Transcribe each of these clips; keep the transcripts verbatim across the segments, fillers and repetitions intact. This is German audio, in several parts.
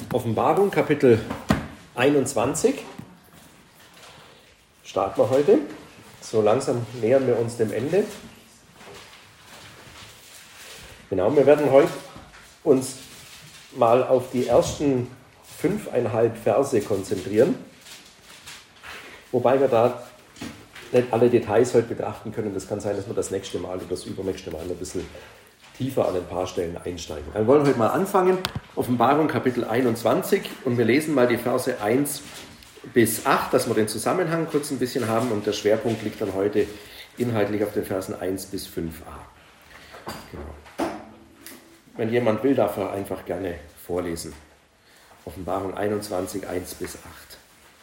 Offenbarung, Kapitel einundzwanzig, starten wir heute. So langsam nähern wir uns dem Ende. Genau, wir werden heute uns mal auf die ersten fünfeinhalb Verse konzentrieren, wobei wir da nicht alle Details heute betrachten können. Das kann sein, dass wir das nächste Mal oder das übernächste Mal ein bisschen tiefer an ein paar Stellen einsteigen. Wir wollen heute mal anfangen, Offenbarung Kapitel einundzwanzig, und wir lesen mal die Verse eins bis acht, dass wir den Zusammenhang kurz ein bisschen haben, und der Schwerpunkt liegt dann heute inhaltlich auf den Versen eins bis fünf a. Genau. Wenn jemand will, darf er einfach gerne vorlesen. Offenbarung einundzwanzig, eins bis acht.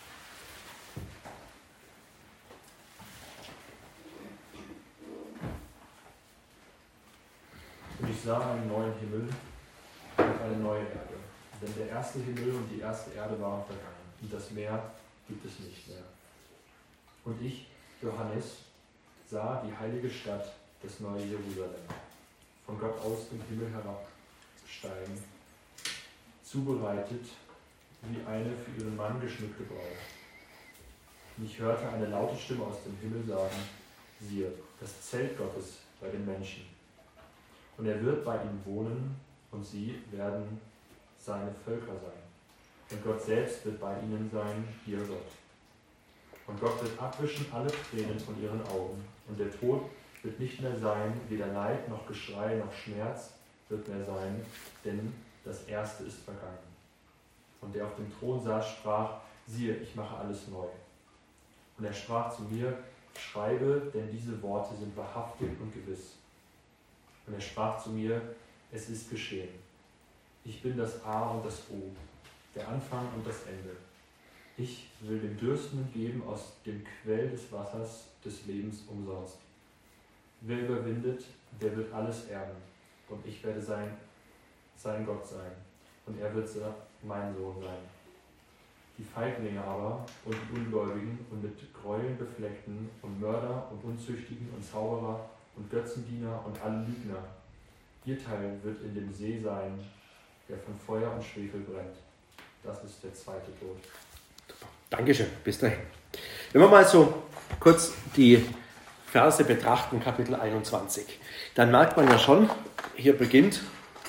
Und ich sah einen neuen Himmel und eine neue Erde. Denn der erste Himmel und die erste Erde waren vergangen, und das Meer gibt es nicht mehr. Und ich, Johannes, sah die heilige Stadt, das neue Jerusalem, von Gott aus im Himmel herabsteigen, zubereitet wie eine für ihren Mann geschmückte Braut. Und ich hörte eine laute Stimme aus dem Himmel sagen: Siehe, das Zelt Gottes bei den Menschen. Und er wird bei ihnen wohnen, und sie werden seine Völker sein. Und Gott selbst wird bei ihnen sein, ihr Gott. Und Gott wird abwischen alle Tränen von ihren Augen. Und der Tod wird nicht mehr sein, weder Leid noch Geschrei noch Schmerz wird mehr sein, denn das Erste ist vergangen. Und der auf dem Thron saß, sprach: Siehe, ich mache alles neu. Und er sprach zu mir: Schreibe, denn diese Worte sind wahrhaftig und gewiss. Und er sprach zu mir: Es ist geschehen. Ich bin das A und das O, der Anfang und das Ende. Ich will dem Dürstenden geben aus dem Quell des Wassers des Lebens umsonst. Wer überwindet, der wird alles erben. Und ich werde sein, sein Gott sein. Und er wird mein Sohn sein. Die Feiglinge aber und die Ungläubigen und mit Gräueln befleckten und Mörder und Unzüchtigen und Zauberer und Götzendiener und alle Lügner, ihr Teil wird in dem See sein, der von Feuer und Schwefel brennt. Das ist der zweite Tod. Dankeschön, bis dahin. Wenn wir mal so kurz die Verse betrachten, Kapitel einundzwanzig, dann merkt man ja schon, hier beginnt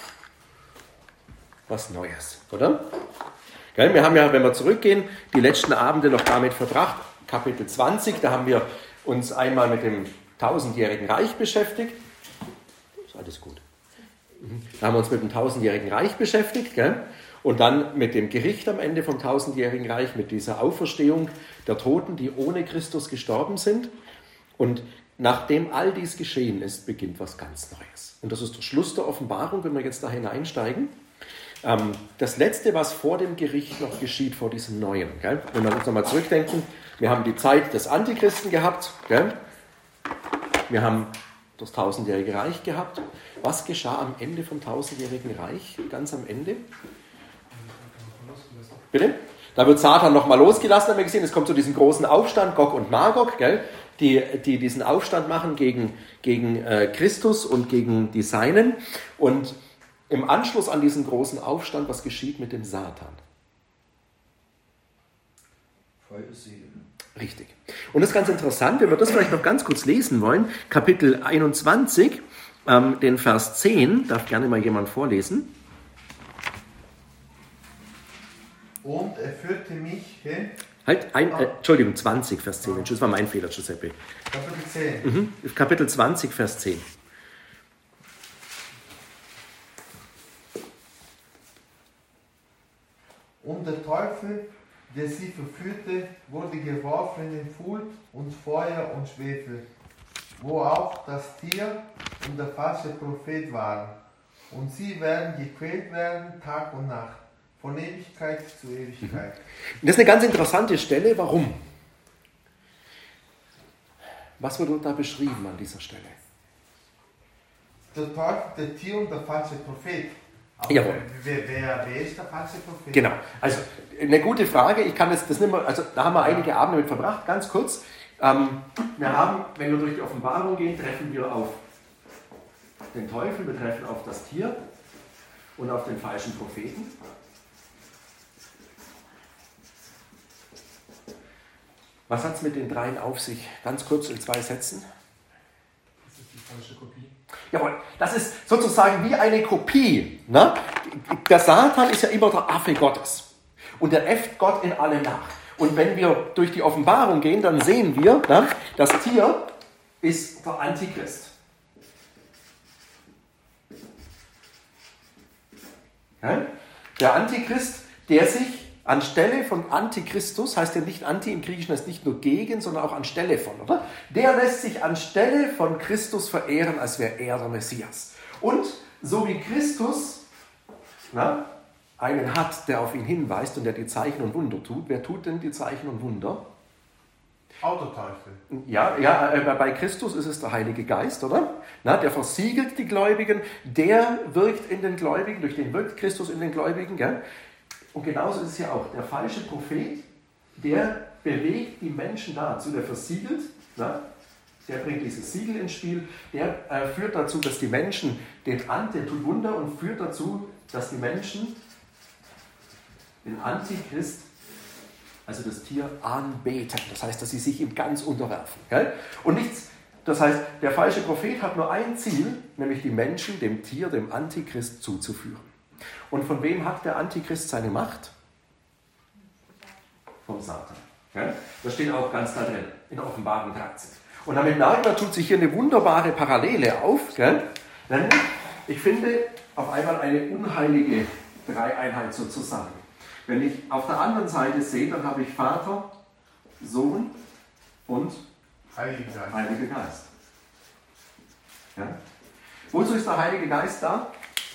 was Neues, oder? Gell, wir haben ja, wenn wir zurückgehen, die letzten Abende noch damit verbracht, Kapitel zwanzig, da haben wir uns einmal mit dem tausendjährigen Reich beschäftigt. Ist alles gut. Da haben wir uns mit dem tausendjährigen Reich beschäftigt, gell? Und dann mit dem Gericht am Ende vom tausendjährigen Reich, mit dieser Auferstehung der Toten, die ohne Christus gestorben sind. Und nachdem all dies geschehen ist, beginnt was ganz Neues. Und das ist der Schluss der Offenbarung, wenn wir jetzt da hineinsteigen. Das Letzte, was vor dem Gericht noch geschieht, vor diesem Neuen, gell? Wenn wir uns nochmal zurückdenken, wir haben die Zeit des Antichristen gehabt, gell? Wir haben das tausendjährige Reich gehabt. Was geschah am Ende vom tausendjährigen Reich, ganz am Ende? Bitte? Da wird Satan nochmal losgelassen, haben wir gesehen. Es kommt zu diesem großen Aufstand, Gog und Magog, gell? Die, die diesen Aufstand machen gegen, gegen äh, Christus und gegen die Seinen. Und im Anschluss an diesen großen Aufstand, was geschieht mit dem Satan? Freie Seele. Richtig. Und das ist ganz interessant, wenn wir das vielleicht noch ganz kurz lesen wollen. Kapitel einundzwanzig, ähm, den Vers zehn, darf gerne mal jemand vorlesen. Und er führte mich hin. Halt, ein, äh, Entschuldigung, zwanzig, Vers zehn. Das war mein Fehler, Giuseppe. Kapitel zehn. Mhm. Kapitel zwanzig, Vers zehn. Und der Teufel, der sie verführte, wurde geworfen in den Pfuhl und Feuer und Schwefel, wo auch das Tier und der falsche Prophet waren. Und sie werden gequält werden, Tag und Nacht, von Ewigkeit zu Ewigkeit. Das ist eine ganz interessante Stelle. Warum? Was wird da beschrieben an dieser Stelle? Der Teufel, der Tier und der falsche Prophet. Aber Jawohl. Wer, wer, wer ist der falsche Prophet? Genau, also eine gute Frage. Ich kann jetzt das nicht mehr, also da haben wir einige Abende mit verbracht, ganz kurz. Ähm, wir haben, wenn wir durch die Offenbarung gehen, treffen wir auf den Teufel, wir treffen auf das Tier und auf den falschen Propheten. Was hat es mit den dreien auf sich? Ganz kurz in zwei Sätzen. Das ist die falsche Kopie. Jawohl, das ist sozusagen wie eine Kopie. Ne? Der Satan ist ja immer der Affe Gottes. Und der äfft Gott in allem nach. Und wenn wir durch die Offenbarung gehen, dann sehen wir, ne, das Tier ist der Antichrist. Ja? Der Antichrist, der sich anstelle von Antichristus, heißt ja nicht Anti im Griechischen, heißt nicht nur gegen, sondern auch anstelle von, oder? Der lässt sich anstelle von Christus verehren, als wäre er der Messias. Und so wie Christus na, einen hat, der auf ihn hinweist und der die Zeichen und Wunder tut, wer tut denn die Zeichen und Wunder? Autoteufel. Ja, ja, bei Christus ist es der Heilige Geist, oder? Na, der versiegelt die Gläubigen, der wirkt in den Gläubigen, durch den wirkt Christus in den Gläubigen, gell? Und genauso ist es ja auch. Der falsche Prophet, der bewegt die Menschen dazu, der versiegelt, na, der bringt dieses Siegel ins Spiel, der äh, führt dazu, dass die Menschen den Anti, der tut Wunder und führt dazu, dass die Menschen den Antichrist, also das Tier, anbeten. Das heißt, dass sie sich ihm ganz unterwerfen. Gell? Und nichts, das heißt, der falsche Prophet hat nur ein Ziel, nämlich die Menschen dem Tier, dem Antichrist zuzuführen. Und von wem hat der Antichrist seine Macht? Vom Satan. Ja? Das steht auch ganz da drin, in der Offenbarung dreizehn. Und damit merkt man, tut sich hier eine wunderbare Parallele auf. Gell? Nämlich, ich finde auf einmal eine unheilige Dreieinheit sozusagen. Wenn ich auf der anderen Seite sehe, dann habe ich Vater, Sohn und Heiliger Geist. Heiliger Geist. Ja? Wozu ist der Heilige Geist da?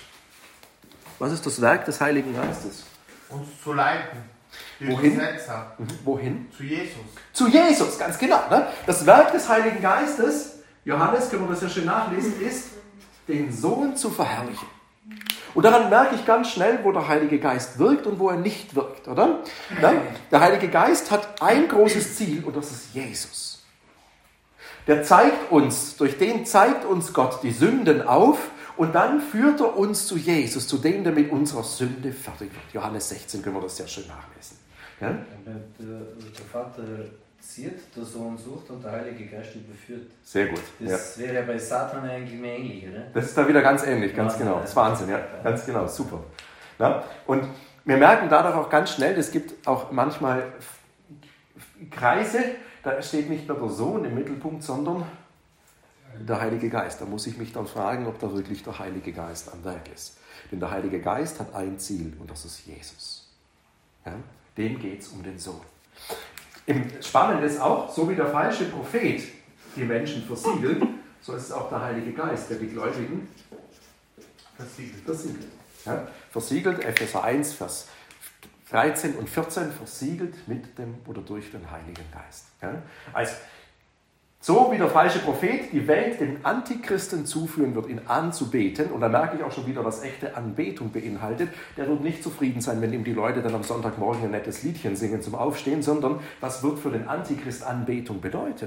Was ist das Werk des Heiligen Geistes? Uns zu leiten. Die Wohin? Übersetzer. Mhm. Wohin? Zu Jesus. Zu Jesus, ganz genau. Ne? Das Werk des Heiligen Geistes, Johannes, können wir das ja schön nachlesen, ist, den Sohn zu verherrlichen. Und daran merke ich ganz schnell, wo der Heilige Geist wirkt und wo er nicht wirkt, oder? Ja? Der Heilige Geist hat ein großes Ziel und das ist Jesus. Der zeigt uns, durch den zeigt uns Gott die Sünden auf und dann führt er uns zu Jesus, zu dem, der mit unserer Sünde fertig wird. Johannes sechzehn können wir das sehr schön nachlesen. Ja? Der, der Vater zieht, der Sohn sucht und der Heilige Geist überführt. Sehr gut. Das ja. wäre ja bei Satan eigentlich mehr ähnlich, oder? Das ist da wieder ganz ähnlich, ganz Wahnsinn, genau. ja. Das ist Wahnsinn, ja. Ganz genau, super. Ja? Und wir merken dadurch auch ganz schnell, es gibt auch manchmal Kreise, da steht nicht nur der Sohn im Mittelpunkt, sondern der Heilige Geist. Da muss ich mich dann fragen, ob da wirklich der Heilige Geist am Werk ist. Denn der Heilige Geist hat ein Ziel und das ist Jesus. Ja? Dem geht es um den Sohn. Spannend ist auch, so wie der falsche Prophet die Menschen versiegelt, so ist es auch der Heilige Geist, der die Gläubigen Versiegelt. versiegelt. Ja? Versiegelt, Epheser eins, Vers dreizehn und vierzehn, versiegelt mit dem oder durch den Heiligen Geist. Ja? Also, so wie der falsche Prophet die Welt dem Antichristen zuführen wird, ihn anzubeten, und da merke ich auch schon wieder, was echte Anbetung beinhaltet, der wird nicht zufrieden sein, wenn ihm die Leute dann am Sonntagmorgen ein nettes Liedchen singen zum Aufstehen, sondern was wird für den Antichrist Anbetung bedeuten?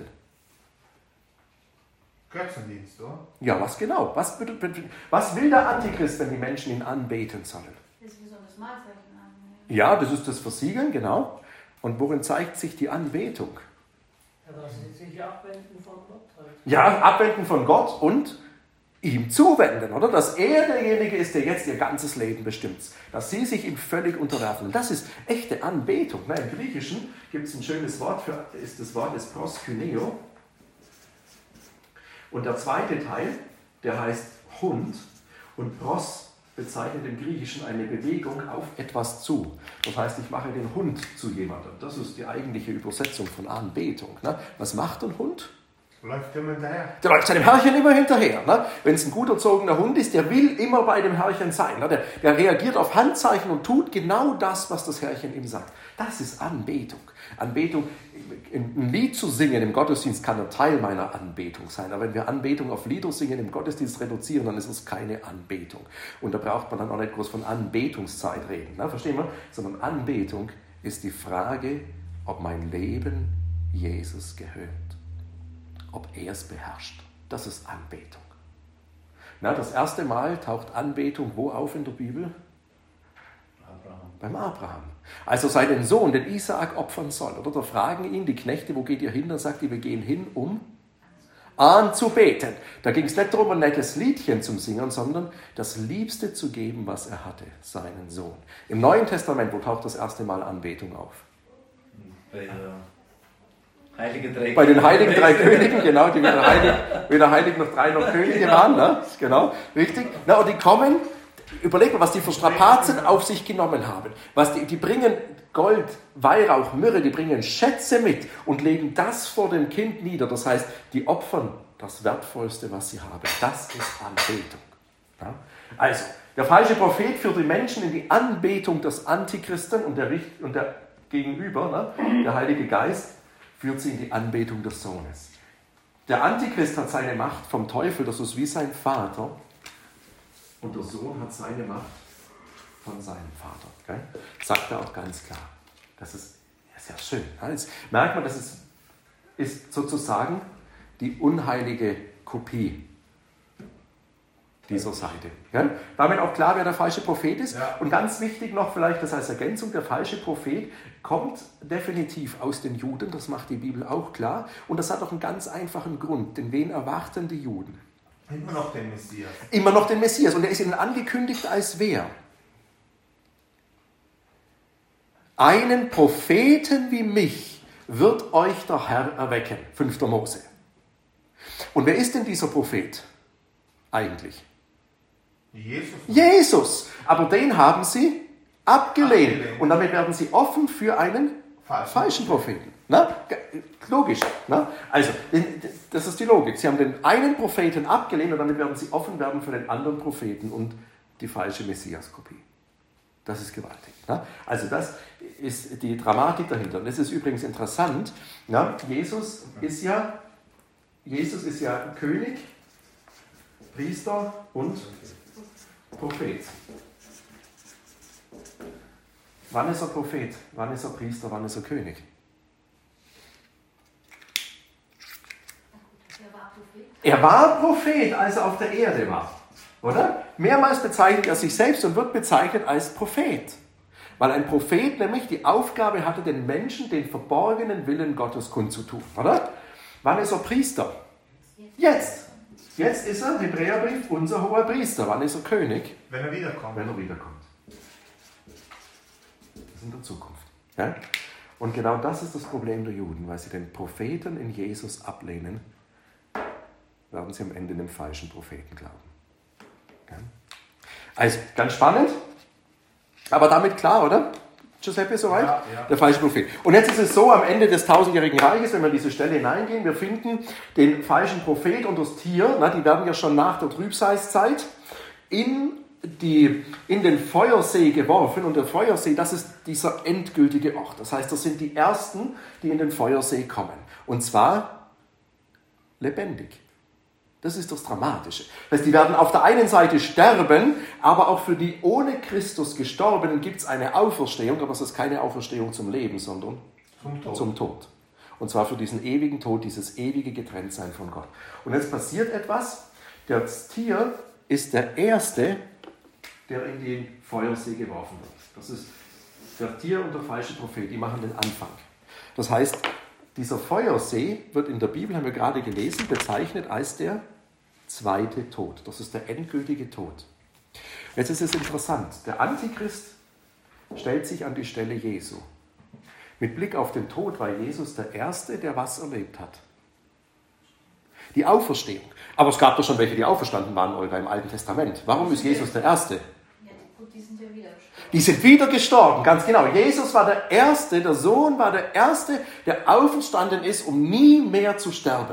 Götzendienst, oder? Ja, was genau? Was, was will der Antichrist, wenn die Menschen ihn anbeten sollen? Das ist wie so das Mahlzeichen an. Ja, das ist das Versiegeln, genau. Und worin zeigt sich die Anbetung? Ja, dass sie sich abwenden von Gott halt. Ja, abwenden von Gott und ihm zuwenden, oder? Dass er derjenige ist, der jetzt ihr ganzes Leben bestimmt. Dass sie sich ihm völlig unterwerfen. Und das ist echte Anbetung. Na, im Griechischen gibt es ein schönes Wort für, ist das Wort des proskyneo. Und der zweite Teil, der heißt Hund. Und pros bezeichnet im Griechischen eine Bewegung auf etwas zu. Das heißt, ich mache den Hund zu jemandem. Das ist die eigentliche Übersetzung von Anbetung. Ne? Was macht ein Hund? Läuft immer hinterher. Der läuft seinem Herrchen immer hinterher. Ne? Wenn es ein gut erzogener Hund ist, der will immer bei dem Herrchen sein. Ne? Der, der reagiert auf Handzeichen und tut genau das, was das Herrchen ihm sagt. Das ist Anbetung. Anbetung, ein Lied zu singen im Gottesdienst kann ein Teil meiner Anbetung sein. Aber wenn wir Anbetung auf Lieder singen im Gottesdienst reduzieren, dann ist es keine Anbetung. Und da braucht man dann auch nicht groß von Anbetungszeit reden. Ne? Verstehen wir? Sondern Anbetung ist die Frage, ob mein Leben Jesus gehört. Ob er es beherrscht. Das ist Anbetung. Na, das erste Mal taucht Anbetung wo auf in der Bibel? Abraham. Beim Abraham. Als er seinen Sohn, den Isaak, opfern soll. Oder da fragen ihn die Knechte, wo geht ihr hin? Dann sagt er, wir gehen hin, um anzubeten. Da ging es nicht darum, ein nettes Liedchen zum Singen, sondern das Liebste zu geben, was er hatte, seinen Sohn. Im Neuen Testament, wo taucht das erste Mal Anbetung auf? Bei, der Heilige drei Bei den heiligen drei Königen, genau, die weder heilig, weder heilig noch drei noch Könige waren, ne? Genau, richtig. Na, und die kommen, überleg mal, was die für Strapazen auf sich genommen haben. Was die, die bringen Gold, Weihrauch, Myrrhe, die bringen Schätze mit und legen das vor dem Kind nieder. Das heißt, die opfern das Wertvollste, was sie haben. Das ist Anbetung. Ja? Also, der falsche Prophet führt die Menschen in die Anbetung des Antichristen und der, und der Gegenüber, ne? Der Heilige Geist, führt sie in die Anbetung des Sohnes. Der Antichrist hat seine Macht vom Teufel, das ist wie sein Vater. Und der Sohn hat seine Macht von seinem Vater. Okay? Sagt er auch ganz klar. Das ist sehr schön. Jetzt merkt man, das ist, ist sozusagen die unheilige Kopie dieser Seite. Ja? Damit auch klar, wer der falsche Prophet ist. Ja. Und ganz wichtig noch vielleicht, das als Ergänzung, der falsche Prophet kommt definitiv aus den Juden, das macht die Bibel auch klar. Und das hat auch einen ganz einfachen Grund, denn wen erwarten die Juden? Immer noch den Messias. Immer noch den Messias. Und er ist ihnen angekündigt als wer? Einen Propheten wie mich wird euch der Herr erwecken. fünfter Mose. Und wer ist denn dieser Prophet eigentlich? Jesus. Jesus. Aber den haben sie abgelehnt. abgelehnt. Und damit werden sie offen für einen falschen, falschen Propheten. Na? Logisch. Na? Also, das ist die Logik. Sie haben den einen Propheten abgelehnt und damit werden sie offen werden für den anderen Propheten und die falsche Messias-Kopie. Das ist gewaltig. Na? Also das ist die Dramatik dahinter. Und das ist übrigens interessant. Na? Jesus ist ja, Jesus ist ja König, Priester und Prophet. Wann ist er Prophet? Wann ist er Priester? Wann ist er König? Er war Prophet, als er auf der Erde war. Oder? Mehrmals bezeichnet er sich selbst und wird bezeichnet als Prophet. Weil ein Prophet nämlich die Aufgabe hatte, den Menschen den verborgenen Willen Gottes kundzutun. Oder? Wann ist er Priester? Jetzt. Jetzt ist er, Hebräerbrief, unser hoher Priester. Wann ist er König? Wenn er wiederkommt. Wenn er wiederkommt. Das ist in der Zukunft. Ja? Und genau das ist das Problem der Juden, weil sie den Propheten in Jesus ablehnen, werden sie am Ende dem falschen Propheten glauben. Ja? Also, ganz spannend, aber damit klar, oder? Giuseppe, soweit? Ja, ja. Der falsche Prophet. Und jetzt ist es so, am Ende des tausendjährigen Reiches, wenn wir in diese Stelle hineingehen, wir finden den falschen Prophet und das Tier, na, die werden ja schon nach der Trübsalzeit in, die, in den Feuersee geworfen. Und der Feuersee, das ist dieser endgültige Ort. Das heißt, das sind die Ersten, die in den Feuersee kommen. Und zwar lebendig. Das ist das Dramatische. Das heißt, die werden auf der einen Seite sterben, aber auch für die ohne Christus Gestorbenen gibt es eine Auferstehung, aber es ist keine Auferstehung zum Leben, sondern Zum Tod. zum Tod. Und zwar für diesen ewigen Tod, dieses ewige Getrenntsein von Gott. Und jetzt passiert etwas. Das Tier ist der Erste, der in den Feuersee geworfen wird. Das ist der Tier und der falsche Prophet, die machen den Anfang. Das heißt, dieser Feuersee wird in der Bibel, haben wir gerade gelesen, bezeichnet als der zweite Tod. Das ist der endgültige Tod. Jetzt ist es interessant. Der Antichrist stellt sich an die Stelle Jesu. Mit Blick auf den Tod war Jesus der Erste, der was erlebt hat. Die Auferstehung. Aber es gab doch schon welche, die auferstanden waren, Olga, im Alten Testament. Warum ist Jesus der Erste? Ja, gut, die sind ja wieder gestorben. Die sind wieder gestorben, ganz genau. Jesus war der Erste, der Sohn war der Erste, der auferstanden ist, um nie mehr zu sterben.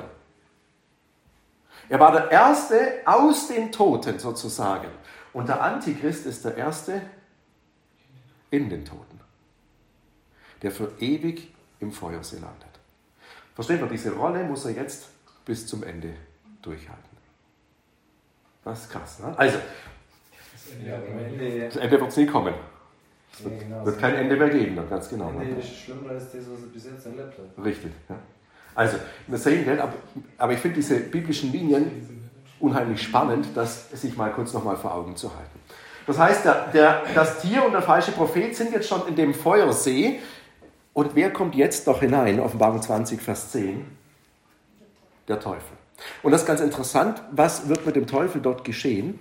Er war der Erste aus den Toten sozusagen. Und der Antichrist ist der Erste in den Toten, der für ewig im Feuersee landet. Versteht ihr, diese Rolle muss er jetzt bis zum Ende durchhalten. Das ist krass, ne? Also, Ja, am Ende, das Ende wird es nie kommen. Es ja, wird, genau, wird kein Ende mehr geben, dann ganz genau. am Ne? Ende ist es schlimmer als das, was er bis jetzt erlebt hat. Richtig. Ja. Also, wir sehen, gell, aber, aber ich finde diese biblischen Linien unheimlich spannend, das sich mal kurz nochmal vor Augen zu halten. Das heißt, der, der, das Tier und der falsche Prophet sind jetzt schon in dem Feuersee. Und wer kommt jetzt noch hinein? Offenbarung zwanzig, Vers zehn. Der Teufel. Und das ist ganz interessant. Was wird mit dem Teufel dort geschehen?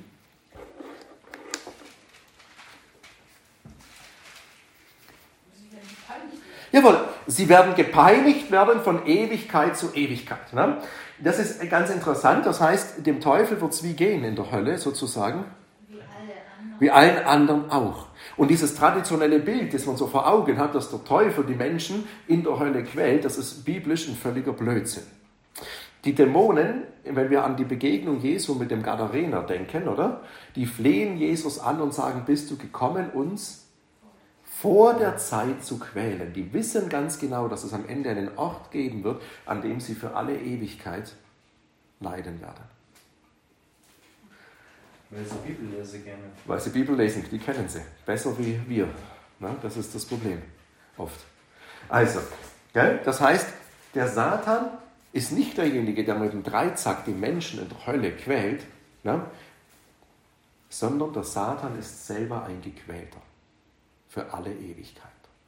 Jawohl, sie werden gepeinigt werden von Ewigkeit zu Ewigkeit. Ne? Das ist ganz interessant. Das heißt, dem Teufel wird es wie gehen in der Hölle sozusagen. Wie alle anderen. Wie allen anderen auch. Und dieses traditionelle Bild, das man so vor Augen hat, dass der Teufel die Menschen in der Hölle quält, das ist biblisch ein völliger Blödsinn. Die Dämonen, wenn wir an die Begegnung Jesu mit dem Gadarener denken, oder? Die flehen Jesus an und sagen, bist du gekommen, uns vor der Zeit zu quälen. Die wissen ganz genau, dass es am Ende einen Ort geben wird, an dem sie für alle Ewigkeit leiden werden. Weil sie Bibel lesen gerne. Weil sie Bibel lesen, die kennen sie. Besser wie wir. Na, das ist das Problem. Oft. Also, gell? Das heißt, der Satan ist nicht derjenige, der mit dem Dreizack die Menschen in der Hölle quält, na? Sondern der Satan ist selber ein Gequälter. Für alle Ewigkeit.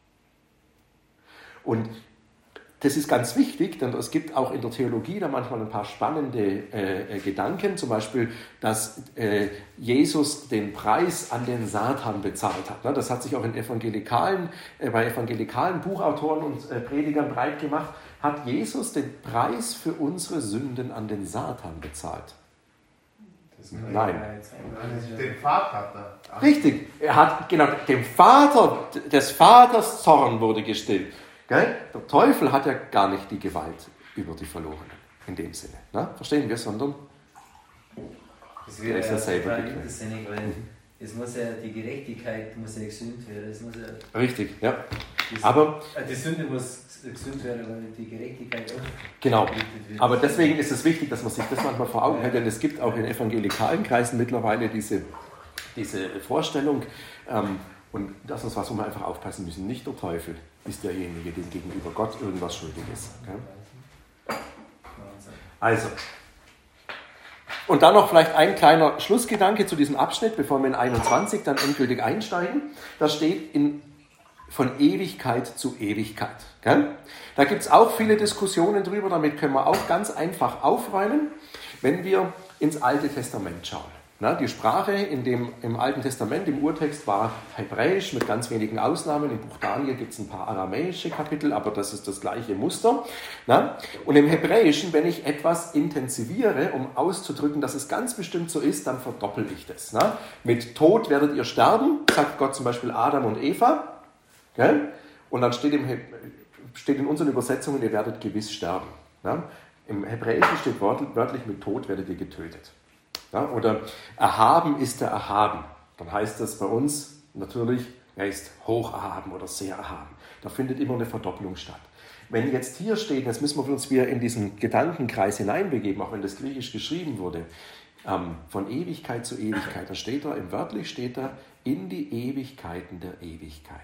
Und das ist ganz wichtig, denn es gibt auch in der Theologie da manchmal ein paar spannende äh, Gedanken, zum Beispiel, dass äh, Jesus den Preis an den Satan bezahlt hat. Ne? Das hat sich auch in evangelikalen, äh, bei evangelikalen Buchautoren und äh, Predigern breit gemacht. Hat Jesus den Preis für unsere Sünden an den Satan bezahlt? Nein. Den Vater hat er. Richtig, er hat, genau, dem Vater, des Vaters Zorn wurde gestillt. Gell? Der Teufel hat ja gar nicht die Gewalt über die Verlorenen, in dem Sinne. Ne? Verstehen wir, sondern Das der wäre ist ja ja selber total gequält. irrsinnig, weil es muss ja, die Gerechtigkeit muss ja gesühnt werden. Es muss ja, Richtig, ja. das, Aber, äh, die Sünde muss gesühnt werden, weil die Gerechtigkeit auch genau. gebietet wird. Aber deswegen ist es wichtig, dass man sich das manchmal vor Augen hält, denn es gibt auch in evangelikalen Kreisen mittlerweile diese, diese Vorstellung, ähm, und das ist was, wo wir einfach aufpassen müssen. Nicht der Teufel ist derjenige, dem gegenüber Gott irgendwas schuldig ist. Gell? Also, und dann noch vielleicht ein kleiner Schlussgedanke zu diesem Abschnitt, bevor wir in einundzwanzig dann endgültig einsteigen. Da steht in, von Ewigkeit zu Ewigkeit. Gell? Da gibt es auch viele Diskussionen drüber, damit können wir auch ganz einfach aufräumen, wenn wir ins Alte Testament schauen. Na, die Sprache in dem, im Alten Testament, im Urtext, war Hebräisch mit ganz wenigen Ausnahmen. Im Buch Daniel gibt es ein paar aramäische Kapitel, aber das ist das gleiche Muster. Na? Und im Hebräischen, wenn ich etwas intensiviere, um auszudrücken, dass es ganz bestimmt so ist, dann verdoppel ich das. Na? Mit Tod werdet ihr sterben, sagt Gott zum Beispiel Adam und Eva. Gell? Und dann steht, im He- steht in unseren Übersetzungen, ihr werdet gewiss sterben. Na? Im Hebräischen steht wörtlich, mit Tod werdet ihr getötet. Ja, oder erhaben ist er erhaben. Dann heißt das bei uns natürlich, er ist hoch erhaben oder sehr erhaben. Da findet immer eine Verdopplung statt. Wenn jetzt hier steht, jetzt müssen wir uns wieder in diesen Gedankenkreis hineinbegeben, auch wenn das griechisch geschrieben wurde, ähm, von Ewigkeit zu Ewigkeit, da steht da, im wörtlich steht da, in die Ewigkeiten der Ewigkeit.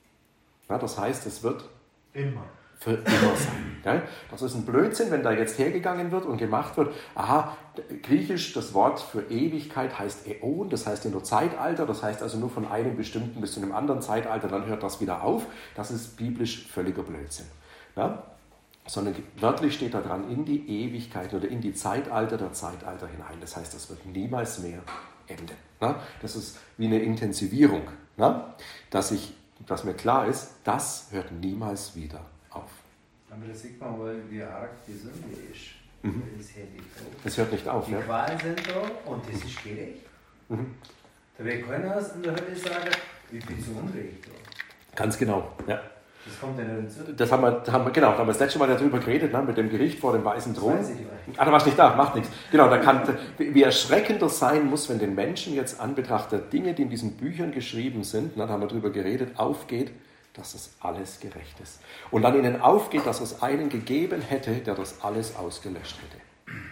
Ja, das heißt, es wird Immer. für immer sein. Gell? Das ist ein Blödsinn, wenn da jetzt hergegangen wird und gemacht wird, aha, griechisch, das Wort für Ewigkeit heißt Äon, das heißt in der Zeitalter, das heißt also nur von einem bestimmten bis zu einem anderen Zeitalter, dann hört das wieder auf. Das ist biblisch völliger Blödsinn. Ja? Sondern wörtlich steht da dran, in die Ewigkeit oder in die Zeitalter der Zeitalter hinein. Das heißt, das wird niemals mehr enden. Ja? Das ist wie eine Intensivierung, ja? dass, ich, dass mir klar ist, das hört niemals wieder auf. Aber da sieht man mal, wie arg die Sünde ist. Mhm. Das hört nicht auf. Das hört nicht auf. Die Ja? Qualen sind da und das ist gerecht. Mhm. Da wird keiner in der Hölle sagen, ich bin zu Unrecht da. Ganz genau. Ja. Das kommt ja nicht dazu. Das haben wir, da haben wir, genau, da haben wir das letzte Mal darüber geredet, ne, mit dem Gericht vor dem weißen Das Thron. weiß ich gleich. Ah, da warst du nicht da, macht nichts. Genau, da kann, wie erschreckend das sein muss, wenn den Menschen jetzt anbetracht der Dinge, die in diesen Büchern geschrieben sind, ne, da haben wir darüber geredet, aufgeht, dass das alles gerecht ist. Und dann ihnen aufgeht, dass es einen gegeben hätte, der das alles ausgelöscht hätte.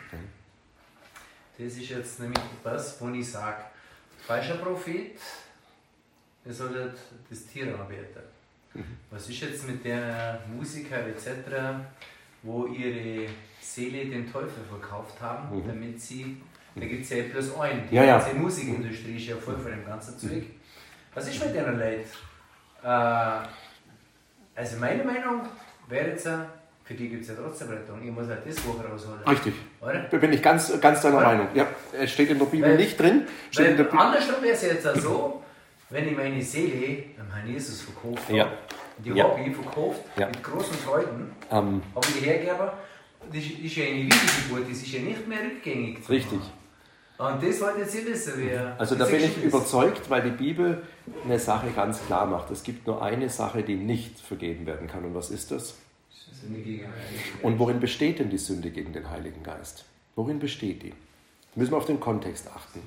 Das ist jetzt nämlich das, wo ich sage, falscher Prophet, ihr solltet das Tier anbeten. Mhm. Was ist jetzt mit den Musikern et cetera, wo ihre Seele dem Teufel verkauft haben, Mhm. damit sie Da gibt es ja bloß einen. Die Ja, ja. ganze Musikindustrie ist ja voll von dem ganzen Zeug. Was ist mit den Leuten? Äh, also meine Meinung wäre jetzt, für die gibt es ja trotzdem Rettung. Ich muss halt das Woche rausholen. Richtig. Oder? Da bin ich ganz, ganz deiner Oder? Meinung. Ja, es steht in der Bibel Weil- nicht drin. Steht in der Weil Bibel. andersrum wäre es jetzt auch so, wenn ich meine Seele dem Herrn Jesus verkauft habe, Ja. die Ja. habe ich verkauft, Ja. mit großen Freuden, Ähm, habe ich die hergegeben, das ist ist ja eine Wiedergeburt, das ist ja nicht mehr rückgängig. zu richtig. machen. Und das wollte jetzt ich wissen, wie. Also da bin ich überzeugt, weil die Bibel eine Sache ganz klar macht. Es gibt nur eine Sache, die nicht vergeben werden kann. Und was ist das? Und worin besteht denn die Sünde gegen den Heiligen Geist? Worin besteht die? Müssen wir auf den Kontext achten.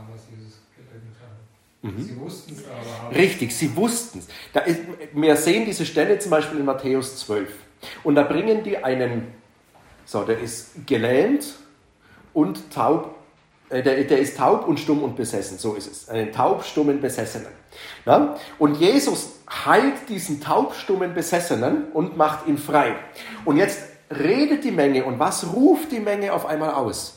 Mhm. Sie wussten es aber. haben- Richtig, sie wussten es. Da ist, wir sehen diese Stelle zum Beispiel in Matthäus zwölf. Und da bringen die einen, so, der ist gelähmt und taub, äh, der, der ist taub und stumm und besessen, so ist es. Einen taubstummen Besessenen. Ja? Und Jesus heilt diesen taubstummen Besessenen und macht ihn frei. Und jetzt redet die Menge, und was ruft die Menge auf einmal aus?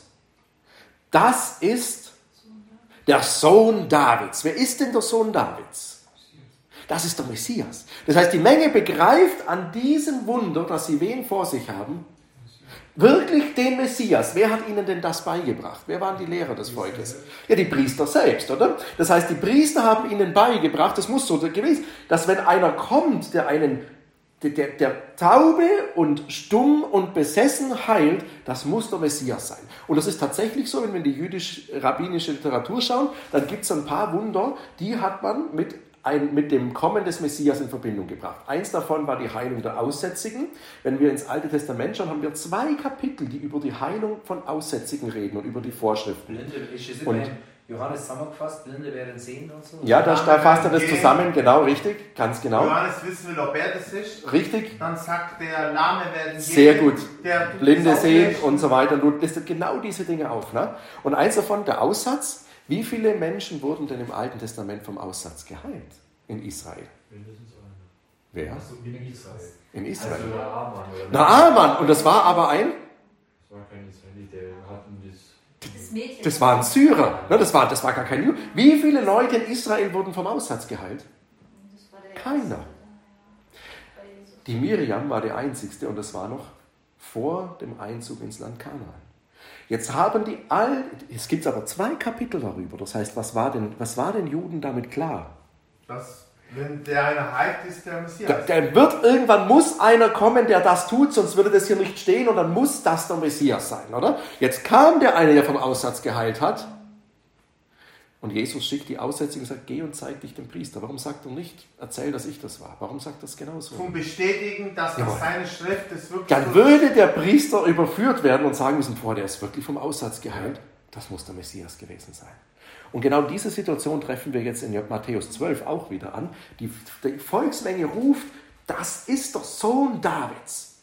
Das ist der Sohn Davids. Wer ist denn der Sohn Davids? Das ist der Messias. Das heißt, die Menge begreift an diesem Wunder, dass sie wen vor sich haben, wirklich den Messias. Wer hat ihnen denn das beigebracht? Wer waren die Lehrer des Volkes? Ja, die Priester selbst, oder? Das heißt, die Priester haben ihnen beigebracht, das muss so gewesen, dass wenn einer kommt, der einen Der, der, der Taube und stumm und besessen heilt, das muss der Messias sein. Und das ist tatsächlich so, wenn wir in die jüdisch-rabbinische Literatur schauen, dann gibt es ein paar Wunder, die hat man mit, ein, mit dem Kommen des Messias in Verbindung gebracht. Eins davon war die Heilung der Aussätzigen. Wenn wir ins Alte Testament schauen, haben wir zwei Kapitel, die über die Heilung von Aussätzigen reden und über die Vorschriften. Blinde, ist es Und- immer Johannes zusammengefasst, Blinde werden sehen und so? Ja, da, da fasst er das zusammen, genau, richtig, ganz genau. Johannes wissen will, ob er das ist. Richtig, Dann sagt der Lahme werden Sehr gehen, gut. Der tut Blinde es sehen aufrichten. und so weiter. Und du listet genau diese Dinge auf. Ne? Und eins davon, der Aussatz. Wie viele Menschen wurden denn im Alten Testament vom Aussatz geheilt in Israel? Mindestens einer. Wer? Achso, wie in Israel. In Israel. Also der Amann, oder? Na, Amann. Und das war aber ein, Das war kein Israelit, der hat ihm das. Das Mädchen. das war ein Syrer. Ne? Das, war, das war gar kein Jude. Wie viele Leute in Israel wurden vom Aussatz geheilt? Das war der Keiner. Erste. Bei Jesus. Die Miriam war die einzigste und das war noch vor dem Einzug ins Land Kanaan. Jetzt haben die all, es gibt aber zwei Kapitel darüber. Das heißt, was war denn, was war den Juden damit klar? Das, wenn der eine heilt, ist der Da, Messias. der wird, irgendwann muss einer kommen, der das tut, sonst würde das hier nicht stehen und dann muss das der Messias sein, oder? Jetzt kam der eine, der vom Aussatz geheilt hat und Jesus schickt die Aussätzigen und sagt, geh und zeig dich dem Priester. Warum sagt er nicht, erzähl, dass ich das war? Warum sagt er das genauso? Zum Bestätigen, dass das Jawohl. seine Schrift ist wirklich Dann so. würde der Priester überführt werden und sagen müssen, boah, der ist wirklich vom Aussatz geheilt. Das muss der Messias gewesen sein. Und genau diese Situation treffen wir jetzt in Matthäus zwölf auch wieder an. Die, die Volksmenge ruft, das ist der Sohn Davids.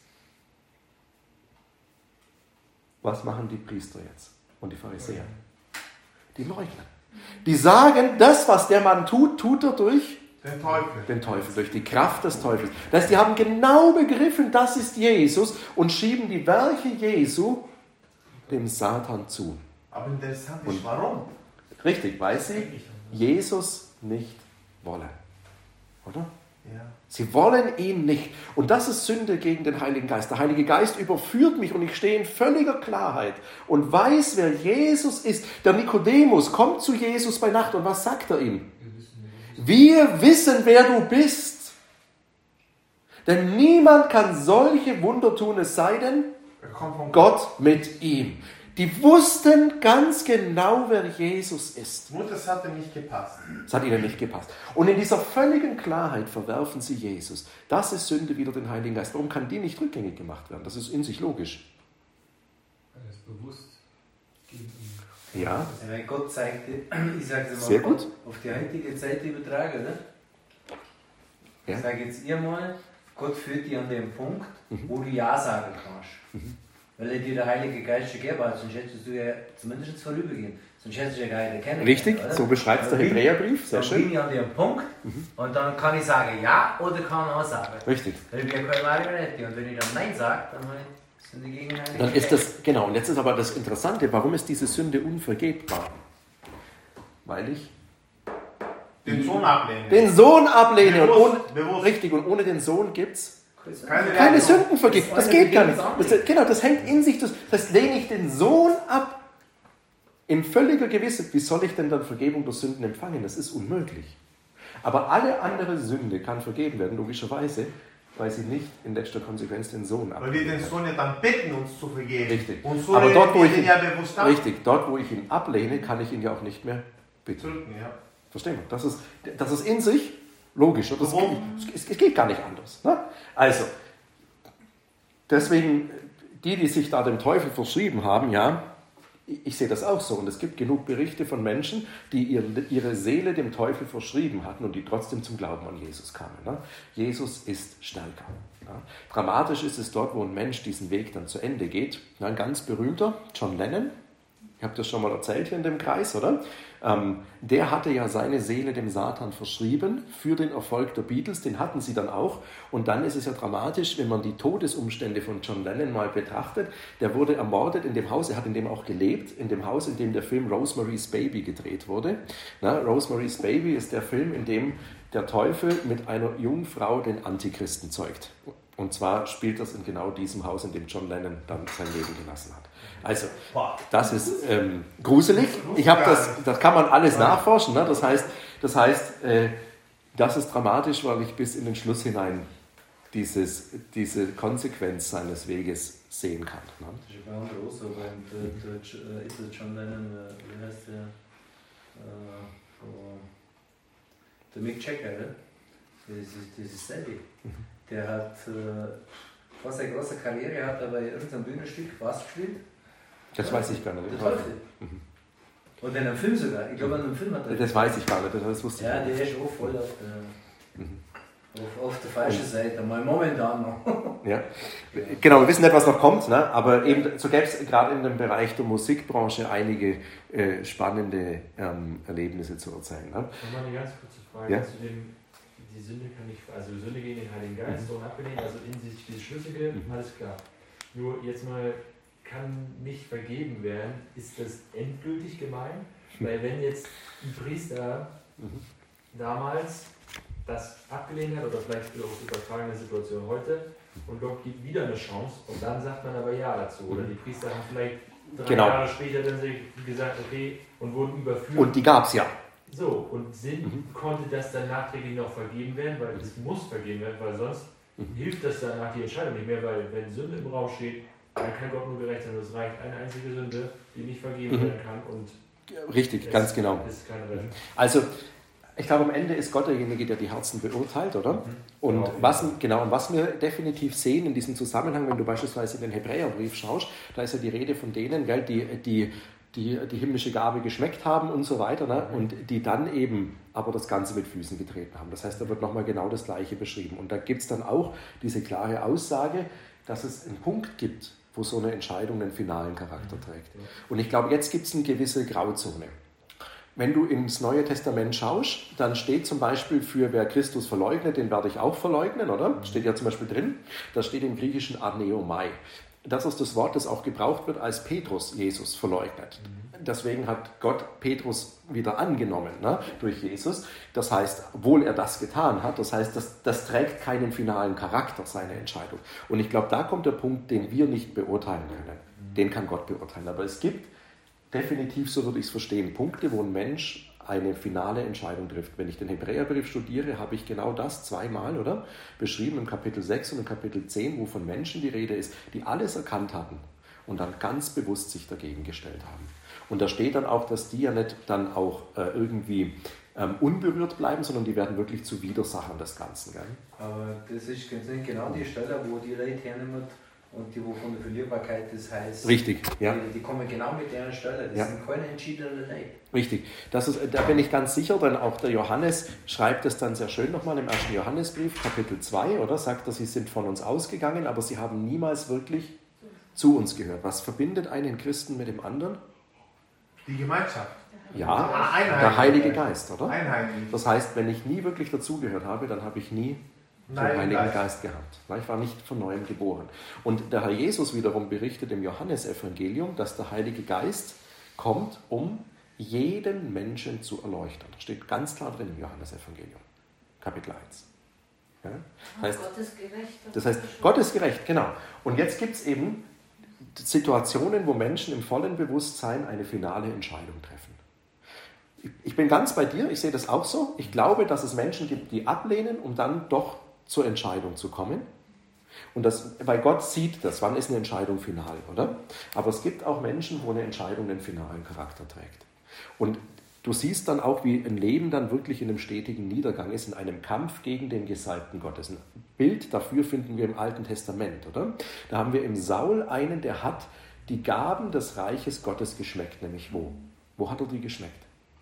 Was machen die Priester jetzt und die Pharisäer? Die leugnen. Die sagen, das, was der Mann tut, tut er durch Den Teufel. den Teufel, durch die Kraft des Teufels. Das heißt, die haben genau begriffen, das ist Jesus und schieben die Werke Jesu dem Satan zu. Aber interessant ist, Und- warum? Richtig, weil sie Jesus nicht wollen. Oder? Ja. Sie wollen ihn nicht. Und das ist Sünde gegen den Heiligen Geist. Der Heilige Geist überführt mich und ich stehe in völliger Klarheit und weiß, wer Jesus ist. Der Nikodemus kommt zu Jesus bei Nacht und was sagt er ihm? Wir wissen, wer du bist. Denn niemand kann solche Wunder tun, es sei denn Er kommt von Gott mit ihm. Die wussten ganz genau, wer Jesus ist. Nur das hatte nicht gepasst. Es hat ihnen nicht gepasst. Und in dieser völligen Klarheit verwerfen sie Jesus. Das ist Sünde wider den Heiligen Geist. Warum kann die nicht rückgängig gemacht werden? Das ist in sich logisch. Er ist bewusst gegen ihn. Ja, Ja, weil Gott zeigt, ich sage es mal, Sehr gut. auf die heutige Zeit übertragen, ne? Ja. Ich sage jetzt ihr mal, Gott führt dich an den Punkt, Mhm. wo du Ja sagen kannst. Weil er dir der Heilige Geist schon gegeben hat, sonst hättest du ja zumindest vorübergehen. Sonst hättest du ja gar nicht erkennen richtig. können, oder? So beschreibt es der Dann bin- Hebräerbrief. Sehr Dann schön. bin ich an dem Punkt und dann kann ich sagen Ja oder kann auch sagen. Richtig. Weil ich bin ja keine Marionette und wenn ich dann Nein sage, dann habe ich Sünde gegen Heiligkeit. Dann ist das, genau, und jetzt ist aber das Interessante, warum ist diese Sünde unvergebbar? Weil ich Den Sohn ablehnen. den Sohn ablehne. Und Bewusst, ohne, bewusst. richtig, und ohne den Sohn gibt es Keine, keine Reinigung. Sündenvergebung. Das geht gar nicht. Das, genau, das hängt in sich. Das, das heißt, lehne ich den Sohn ab, in völliger Gewissheit, wie soll ich denn dann Vergebung durch Sünden empfangen? Das ist unmöglich. Aber alle andere Sünde kann vergeben werden, logischerweise, weil sie nicht in letzter Konsequenz den Sohn Weil wir den ablehnen. Sohn ja dann bitten, uns zu vergeben. Richtig. Und so Aber dort, wo lehnen ich wir ihn, ihn ja bewusst ab. richtig, dort, wo ich ihn ablehne, kann ich ihn ja auch nicht mehr bitten. Zurück, ja. Verstehen wir? Das ist, das ist in sich logisch. Oder? Das Warum? geht, es, es geht gar nicht anders. Ne? Also, deswegen, die, die sich da dem Teufel verschrieben haben, ja, ich, ich sehe das auch so. Und es gibt genug Berichte von Menschen, die ihre, ihre Seele dem Teufel verschrieben hatten und die trotzdem zum Glauben an Jesus kamen. Ne? Jesus ist stärker. Ja? Dramatisch ist es dort, wo ein Mensch diesen Weg dann zu Ende geht. Ja, ein ganz berühmter, John Lennon, ich habe das schon mal erzählt hier in dem Kreis, oder? Ähm, der hatte ja seine Seele dem Satan verschrieben für den Erfolg der Beatles, den hatten sie dann auch. Und dann ist es ja dramatisch, wenn man die Todesumstände von John Lennon mal betrachtet. Der wurde ermordet in dem Haus, er hat in dem auch gelebt, in dem Haus, in dem der Film Rosemary's Baby gedreht wurde. Na, Rosemary's Baby ist der Film, in dem der Teufel mit einer Jungfrau den Antichristen zeugt. Und zwar spielt das in genau diesem Haus, in dem John Lennon dann sein Leben gelassen hat. Also, das ist ähm, gruselig. Ich habe das, das kann man alles nachforschen. Ne? Das heißt, das, heißt äh, das ist dramatisch, weil ich bis in den Schluss hinein dieses, diese Konsequenz seines Weges sehen kann. Ne? Das ist ein groß, aber der, der, der, ist der John Lennon, wie heißt der? Äh, von, der Mick Jagger, ne? Das ist, das ist Sandy. Der hat äh, fast eine große Karriere, hat aber in irgendeinem Bühnenstück was gespielt. Das weiß ich gar nicht. Der Teufel. Mhm. Und in einem Film sogar. Ich glaube, in einem Film hat er. Das weiß ich gar nicht, das wusste ich Ja, nicht. der ist auch voll auf der, mhm. auf, auf der falschen Seite, mal momentan noch. Ja. Genau, wir wissen nicht, was noch kommt, ne? Aber eben, so gäbe es gerade in dem Bereich der Musikbranche einige äh, spannende ähm, Erlebnisse zu erzählen. Ne? Nochmal eine ganz kurze Frage Ja? zu dem, die Sünde kann nicht, also Sünde gegen den Heiligen Geist, mhm. und abgelehnt, also in sich dieses Schlüssige, mhm. alles klar. Nur jetzt mal, kann nicht vergeben werden, ist das endgültig gemein? Weil wenn jetzt ein Priester mhm. damals das abgelehnt hat, oder vielleicht auch übertragene Situation heute, und Gott gibt wieder eine Chance, und dann sagt man aber Ja dazu. Oder die Priester haben vielleicht drei genau. Jahre später dann gesagt, okay, und wurden überführt. Und die gab es ja. So, und sind, mhm. konnte das dann nachträglich noch vergeben werden, weil es muss vergeben werden, weil sonst mhm. hilft das danach die Entscheidung nicht mehr, weil wenn Sünde im Raum steht, dann kann Gott nur gerecht sein. Es reicht eine einzige Sünde, die nicht vergeben mhm. werden kann. Und richtig, ganz genau. Ist keine Rettung. Also, ich glaube, am Ende ist Gott derjenige, der die Herzen beurteilt, oder? Mhm. Und genau. was, genau, und was wir definitiv sehen in diesem Zusammenhang, wenn du beispielsweise in den Hebräerbrief schaust, da ist ja die Rede von denen, gell, die, die, die die himmlische Gabe geschmeckt haben und so weiter, ne? Mhm. Und die dann eben aber das Ganze mit Füßen getreten haben. Das heißt, da wird nochmal genau das Gleiche beschrieben. Und da gibt es dann auch diese klare Aussage, dass es einen Punkt gibt, wo so eine Entscheidung einen finalen Charakter trägt. Und ich glaube, jetzt gibt es eine gewisse Grauzone. Wenn du ins Neue Testament schaust, dann steht zum Beispiel für wer Christus verleugnet, den werde ich auch verleugnen, oder? Steht ja zum Beispiel drin, da steht im Griechischen aneomai. Das ist das Wort, das auch gebraucht wird, als Petrus Jesus verleugnet. Deswegen hat Gott Petrus wieder angenommen, ne, durch Jesus. Das heißt, obwohl er das getan hat, das heißt, das, das trägt keinen finalen Charakter, seine Entscheidung. Und ich glaube, da kommt der Punkt, den wir nicht beurteilen können. Den kann Gott beurteilen. Aber es gibt definitiv, so würde ich es verstehen, Punkte, wo ein Mensch eine finale Entscheidung trifft. Wenn ich den Hebräerbrief studiere, habe ich genau das zweimal, oder? Beschrieben im Kapitel sechs und im Kapitel zehn, wo von Menschen die Rede ist, die alles erkannt hatten und dann ganz bewusst sich dagegen gestellt haben. Und da steht dann auch, dass die ja nicht dann auch äh, irgendwie ähm, unberührt bleiben, sondern die werden wirklich zu Widersachern des Ganzen. Gell? Aber das ist genau die Stelle, wo die Leute hernehmen und die, wo von der Verlierbarkeit das heißt. Richtig, ja. Die, die kommen genau mit der Stelle. Das ja. sind keine entschiedenen Leute. Richtig, das ist, da bin ich ganz sicher, denn auch der Johannes schreibt es dann sehr schön nochmal im ersten Johannesbrief, Kapitel zwei, oder? Sagt er, sie sind von uns ausgegangen, aber sie haben niemals wirklich zu uns gehört. Was verbindet einen Christen mit dem anderen? Die Gemeinschaft. Ja, der Heilige Geist, oder? Einheitlich. Das heißt, wenn ich nie wirklich dazugehört habe, dann habe ich nie den Heiligen Geist gehabt. Ich war nicht von Neuem geboren. Und der Herr Jesus wiederum berichtet im Johannesevangelium, dass der Heilige Geist kommt, um jeden Menschen zu erleuchten. Das steht ganz klar drin im Johannesevangelium, Kapitel eins. Ja? Das heißt, Gott ist gerecht. das heißt, Gott ist gerecht, genau. Und jetzt gibt es eben Situationen, wo Menschen im vollen Bewusstsein eine finale Entscheidung treffen. Ich bin ganz bei dir, ich sehe das auch so. Ich glaube, dass es Menschen gibt, die ablehnen, um dann doch zur Entscheidung zu kommen. Und das, weil Gott sieht das, wann ist eine Entscheidung final, oder? Aber es gibt auch Menschen, wo eine Entscheidung den finalen Charakter trägt. Und du siehst dann auch, wie ein Leben dann wirklich in einem stetigen Niedergang ist, in einem Kampf gegen den Gesalbten Gottes. Ein Bild dafür finden wir im Alten Testament, oder? Da haben wir im Saul einen, der hat die Gaben des Reiches Gottes geschmeckt, nämlich wo? Wo hat er die geschmeckt?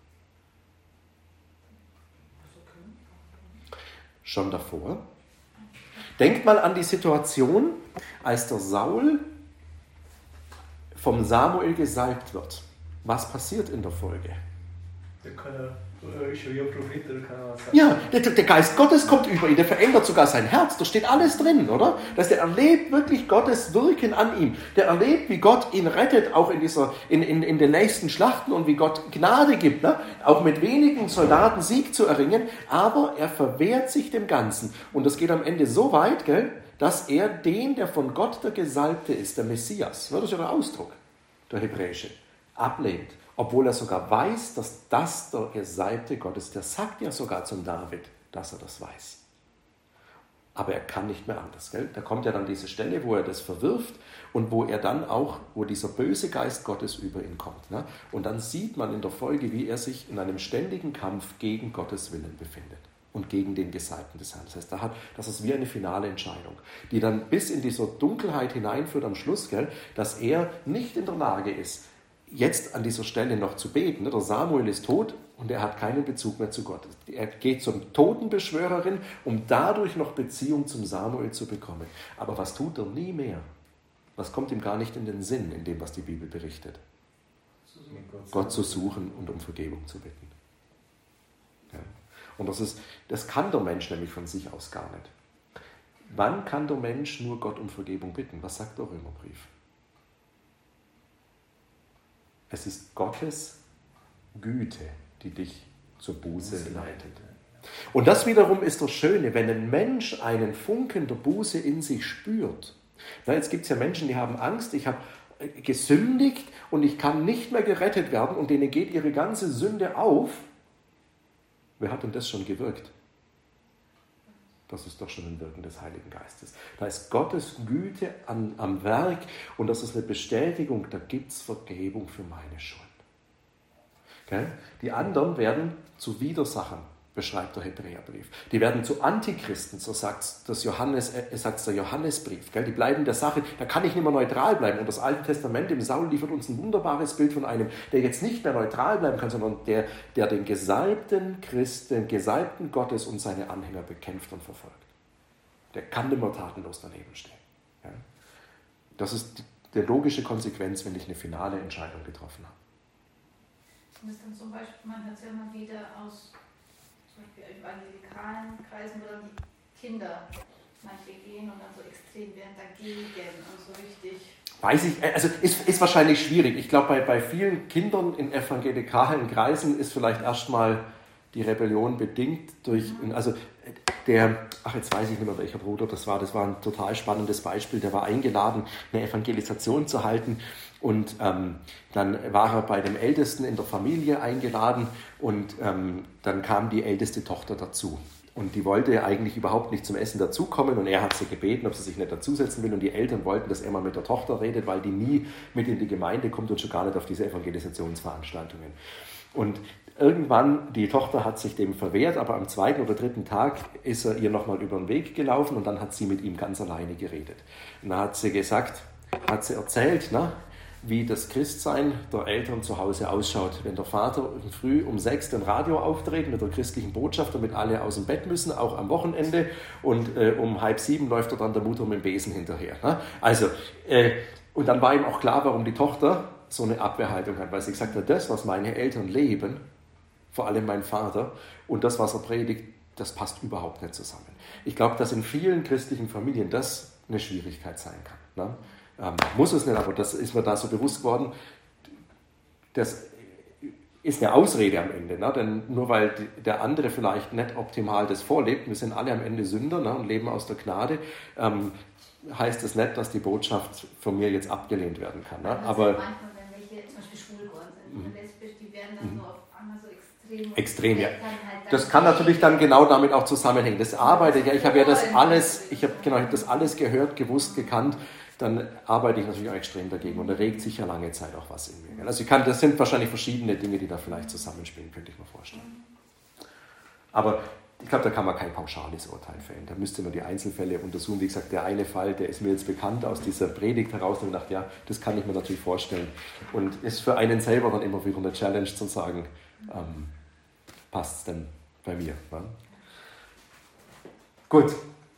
Schon davor. Denkt mal an die Situation, als der Saul vom Samuel gesalbt wird. Was passiert in der Folge? Der kann ja, ist schon ja Prophet, der kann was sagen. Ja, der, der Geist Gottes kommt über ihn, der verändert sogar sein Herz. Da steht alles drin, oder? Dass der erlebt wirklich Gottes Wirken an ihm. Der erlebt, wie Gott ihn rettet, auch in, dieser, in, in, in den nächsten Schlachten und wie Gott Gnade gibt, ne? Auch mit wenigen Soldaten Sieg zu erringen. Aber er verwehrt sich dem Ganzen. Und das geht am Ende so weit, gell, dass er den, der von Gott der Gesalbte ist, der Messias, das ist ja der Ausdruck, der hebräische, ablehnt. Obwohl er sogar weiß, dass das der Gesalbte Gottes ist. Der sagt ja sogar zum David, dass er das weiß. Aber er kann nicht mehr anders. Gell? Da kommt ja dann diese Stelle, wo er das verwirft und wo er dann auch, wo dieser böse Geist Gottes über ihn kommt. Ne? Und dann sieht man in der Folge, wie er sich in einem ständigen Kampf gegen Gottes Willen befindet und gegen den Gesalbten des Herrn. Das heißt, da hat, das ist wie eine finale Entscheidung, die dann bis in diese Dunkelheit hineinführt am Schluss, gell? Dass er nicht in der Lage ist, jetzt an dieser Stelle noch zu beten. Der Samuel ist tot und er hat keinen Bezug mehr zu Gott. Er geht zum Totenbeschwörerin, um dadurch noch Beziehung zum Samuel zu bekommen. Aber was tut er nie mehr? Was kommt ihm gar nicht in den Sinn, in dem, was die Bibel berichtet? Gott zu suchen und um Vergebung zu bitten. Ja. Und das, ist, das kann der Mensch nämlich von sich aus gar nicht. Wann kann der Mensch nur Gott um Vergebung bitten? Was sagt der Römerbrief? Es ist Gottes Güte, die dich zur Buße leitet. Und das wiederum ist das Schöne, wenn ein Mensch einen Funken der Buße in sich spürt. Na, jetzt gibt es ja Menschen, die haben Angst, ich habe gesündigt und ich kann nicht mehr gerettet werden und denen geht ihre ganze Sünde auf. Wer hat denn das schon gewirkt? Das ist doch schon ein Wirken des Heiligen Geistes. Da ist Gottes Güte an, am Werk und das ist eine Bestätigung, da gibt es Vergebung für meine Schuld. Okay? Die anderen werden zu Widersachern, beschreibt der Hebräerbrief. Die werden zu Antichristen, so sagt das Johannes, äh, sagt der Johannesbrief. Gell? Die bleiben der Sache, da kann ich nicht mehr neutral bleiben. Und das Alte Testament im Saul liefert uns ein wunderbares Bild von einem, der jetzt nicht mehr neutral bleiben kann, sondern der, der den gesalbten Christen, den gesalbten Gottes und seine Anhänger bekämpft und verfolgt. Der kann nicht mehr tatenlos daneben stehen. Ja? Das ist die, die logische Konsequenz, wenn ich eine finale Entscheidung getroffen habe. Und das dann zum Beispiel, man hört es ja immer wieder aus zum Beispiel evangelikalen Kreisen, wo dann die Kinder manche gehen und dann so extrem werden dagegen und so richtig. Weiß ich, also ist, ist wahrscheinlich schwierig. Ich glaube, bei, bei vielen Kindern in evangelikalen Kreisen ist vielleicht erstmal die Rebellion bedingt durch, also der, ach jetzt weiß ich nicht mehr, welcher Bruder das war, das war ein total spannendes Beispiel, der war eingeladen, eine Evangelisation zu halten und ähm, dann war er bei dem Ältesten in der Familie eingeladen und ähm, dann kam die älteste Tochter dazu. Und die wollte eigentlich überhaupt nicht zum Essen dazukommen und er hat sie gebeten, ob sie sich nicht dazusetzen will und die Eltern wollten, dass er mal mit der Tochter redet, weil die nie mit in die Gemeinde kommt und schon gar nicht auf diese Evangelisationsveranstaltungen. Und irgendwann, die Tochter hat sich dem verwehrt, aber am zweiten oder dritten Tag ist er ihr nochmal über den Weg gelaufen und dann hat sie mit ihm ganz alleine geredet. Und da hat sie gesagt, hat sie erzählt, ne, wie das Christsein der Eltern zu Hause ausschaut. Wenn der Vater früh um sechs den Radio aufdreht mit der christlichen Botschaft, damit alle aus dem Bett müssen, auch am Wochenende und äh, um halb sieben läuft er dann der Mutter mit dem Besen hinterher. Ne? Also, äh, und dann war ihm auch klar, warum die Tochter so eine Abwehrhaltung hat, weil sie gesagt hat, das, was meine Eltern leben, vor allem mein Vater, und das, was er predigt, das passt überhaupt nicht zusammen. Ich glaube, dass in vielen christlichen Familien das eine Schwierigkeit sein kann. Ne? Ähm, muss es nicht, aber das ist mir da so bewusst geworden. Das ist eine Ausrede am Ende, ne? Denn nur weil der andere vielleicht nicht optimal das vorlebt, wir sind alle am Ende Sünder, ne? Und leben aus der Gnade, ähm, heißt es nicht, dass die Botschaft von mir jetzt abgelehnt werden kann. Ne? Das Aber ist manchmal, wenn welche zum Beispiel schwul geworden sind, mhm. lesbisch, die werden dann mhm. so auf einmal so extrem. Extrem, ja. Halt das kann natürlich dann genau damit auch zusammenhängen. Das arbeitet ja, ich habe ja das alles, ich habe genau, ich habe das alles gehört, gewusst, gekannt. Dann arbeite ich natürlich auch extrem dagegen und da regt sich ja lange Zeit auch was in mir. Also ich kann, das sind wahrscheinlich verschiedene Dinge, die da vielleicht zusammenspielen, könnte ich mir vorstellen. Aber ich glaube, da kann man kein pauschales Urteil fällen. Da müsste man die Einzelfälle untersuchen. Wie gesagt, der eine Fall, der ist mir jetzt bekannt aus dieser Predigt heraus, und ich dachte, ja, das kann ich mir natürlich vorstellen. Und ist für einen selber dann immer wieder eine Challenge zu sagen, ähm, passt es denn bei mir? Ne? Gut.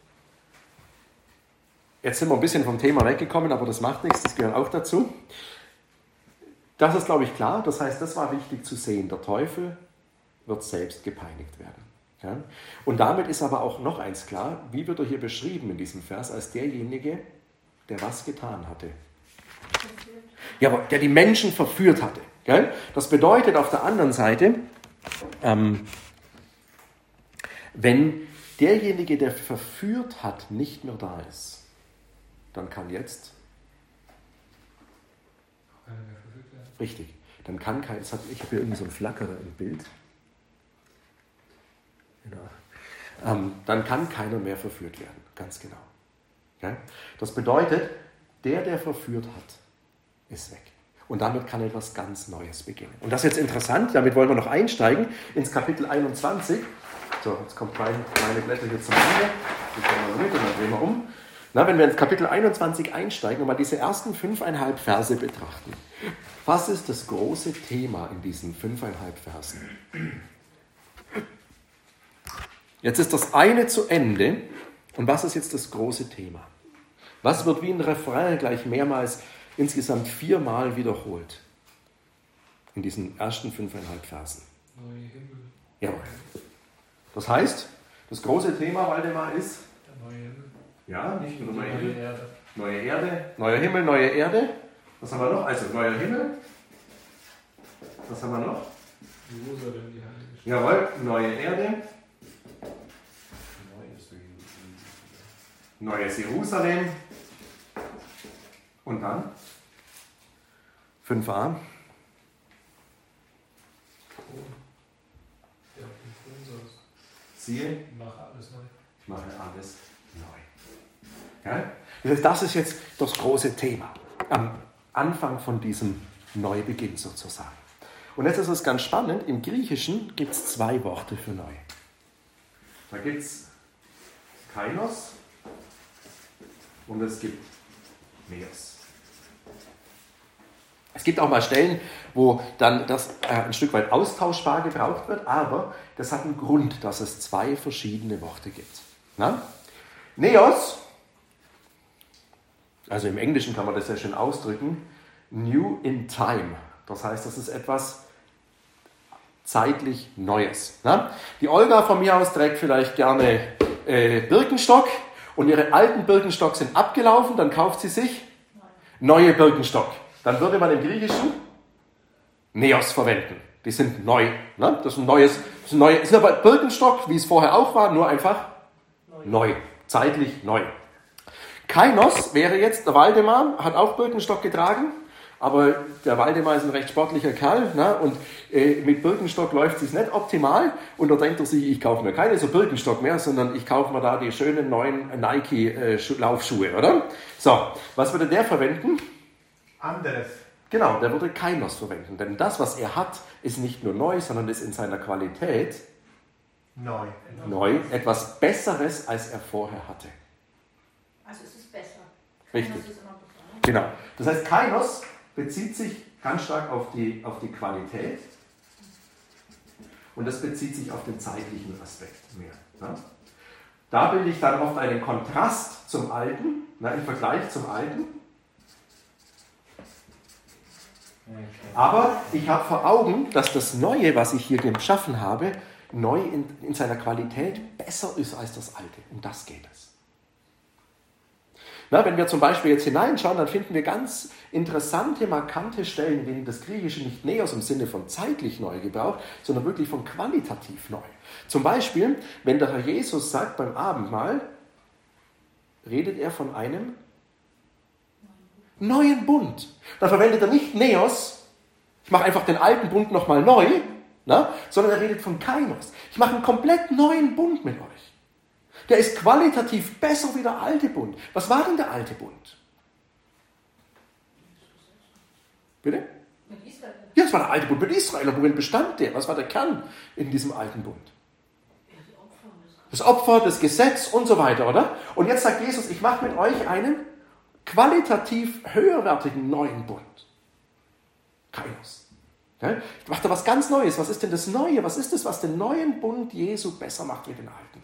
Jetzt sind wir ein bisschen vom Thema weggekommen, aber das macht nichts, das gehört auch dazu. Das ist, glaube ich, klar. Das heißt, das war wichtig zu sehen. Der Teufel wird selbst gepeinigt werden. Ja? Und damit ist aber auch noch eins klar, wie wird er hier beschrieben in diesem Vers, als derjenige, der was getan hatte. Ja, aber der die Menschen verführt hatte. Gell? Das bedeutet auf der anderen Seite, ähm, wenn derjenige, der verführt hat, nicht mehr da ist, dann kann jetzt, Keiner mehr verfügt werden. richtig, dann kann kein, das hat, ich habe hier irgendwie so ein Flackerer im Bild, genau. ähm, dann kann keiner mehr verführt werden, ganz genau. Ja? Das bedeutet, der, der verführt hat, ist weg. Und damit kann etwas ganz Neues beginnen. Und das ist jetzt interessant, damit wollen wir noch einsteigen ins Kapitel einundzwanzig. So, jetzt kommt mein, meine Blätter hier zum Ende. Die können wir noch mit und dann drehen wir um. Na, wenn wir ins Kapitel einundzwanzig einsteigen und mal diese ersten fünfeinhalb Verse betrachten. Was ist das große Thema in diesen fünfeinhalb Versen? Jetzt ist das eine zu Ende. Und was ist jetzt das große Thema? Was wird wie ein Refrain gleich mehrmals, insgesamt viermal wiederholt? In diesen ersten fünfeinhalb Versen. Neue Himmel. Ja. Das heißt, das große Thema, Waldemar, ist? Der neue Himmel. Ja, nicht nur neue Neue Himmel. Erde. Neue Erde, neuer Himmel, neue Erde. Was haben wir noch? Also, neuer Himmel. Was haben wir noch? Jerusalem, die heilige Stadt. Jawohl, neue Erde. Neues Jerusalem. Und dann? fünf a. Der auf dem Thron saß. Siehe, Ich mache alles neu. ich mache alles neu. Ja? Das ist jetzt das große Thema. Am Anfang von diesem Neubeginn sozusagen. Und jetzt ist es ganz spannend. Im Griechischen gibt es zwei Worte für neu. Da gibt es Kainos und es gibt Neos. Es gibt auch mal Stellen, wo dann das äh, ein Stück weit austauschbar gebraucht wird, aber das hat einen Grund, dass es zwei verschiedene Worte gibt. Na? Neos, also im Englischen kann man das sehr schön ausdrücken, new in time. Das heißt, das ist etwas zeitlich Neues. Na? Die Olga von mir aus trägt vielleicht gerne äh, Birkenstock und ihre alten Birkenstock sind abgelaufen, dann kauft sie sich neue Birkenstock. Dann würde man im Griechischen Neos verwenden. Die sind neu. Ne? Das ist ein neues, das ist ein neues, ist aber Birkenstock, wie es vorher auch war, nur einfach neu. neu. Zeitlich neu. Kainos wäre jetzt, der Waldemar hat auch Birkenstock getragen, aber der Waldemar ist ein recht sportlicher Kerl, ne? Und äh, mit Birkenstock läuft es nicht optimal und da denkt er sich, ich kaufe mir keine so Birkenstock mehr, sondern ich kaufe mir da die schönen neuen Nike-Laufschuhe, äh, oder? So, was würde der verwenden? Anderes. Genau, der würde Kainos verwenden, denn das, was er hat, ist nicht nur neu, sondern ist in seiner Qualität Neu. neu, etwas Besseres, als er vorher hatte. Also es ist besser. Richtig. Das ist immer besser, ne? Genau. Das heißt, Kainos bezieht sich ganz stark auf die, auf die Qualität und das bezieht sich auf den zeitlichen Aspekt mehr. Ja? Da bilde ich dann oft einen Kontrast zum Alten, na, im Vergleich zum Alten. Aber ich habe vor Augen, dass das Neue, was ich hier geschaffen habe, neu in, in seiner Qualität besser ist als das Alte. Um das geht es. Na, wenn wir zum Beispiel jetzt hineinschauen, dann finden wir ganz interessante, markante Stellen, in denen das Griechische nicht Neos im Sinne von zeitlich neu gebraucht, sondern wirklich von qualitativ neu. Zum Beispiel, wenn der Herr Jesus sagt beim Abendmahl, redet er von einem neuen Bund. Dann verwendet er nicht Neos, ich mache einfach den alten Bund nochmal neu, na, sondern er redet von Kainos. Ich mache einen komplett neuen Bund mit euch. Der ist qualitativ besser wie der alte Bund. Was war denn der alte Bund? Bitte? Mit Israel. Ja, das war der alte Bund mit Israel. Worin bestand der? Was war der Kern in diesem alten Bund? Das Opfer, das Gesetz und so weiter, oder? Und jetzt sagt Jesus, ich mache mit euch einen qualitativ höherwertigen neuen Bund. Kainos. Ja? Ich mache da was ganz Neues. Was ist denn das Neue? Was ist das, was den neuen Bund Jesu besser macht wie den alten?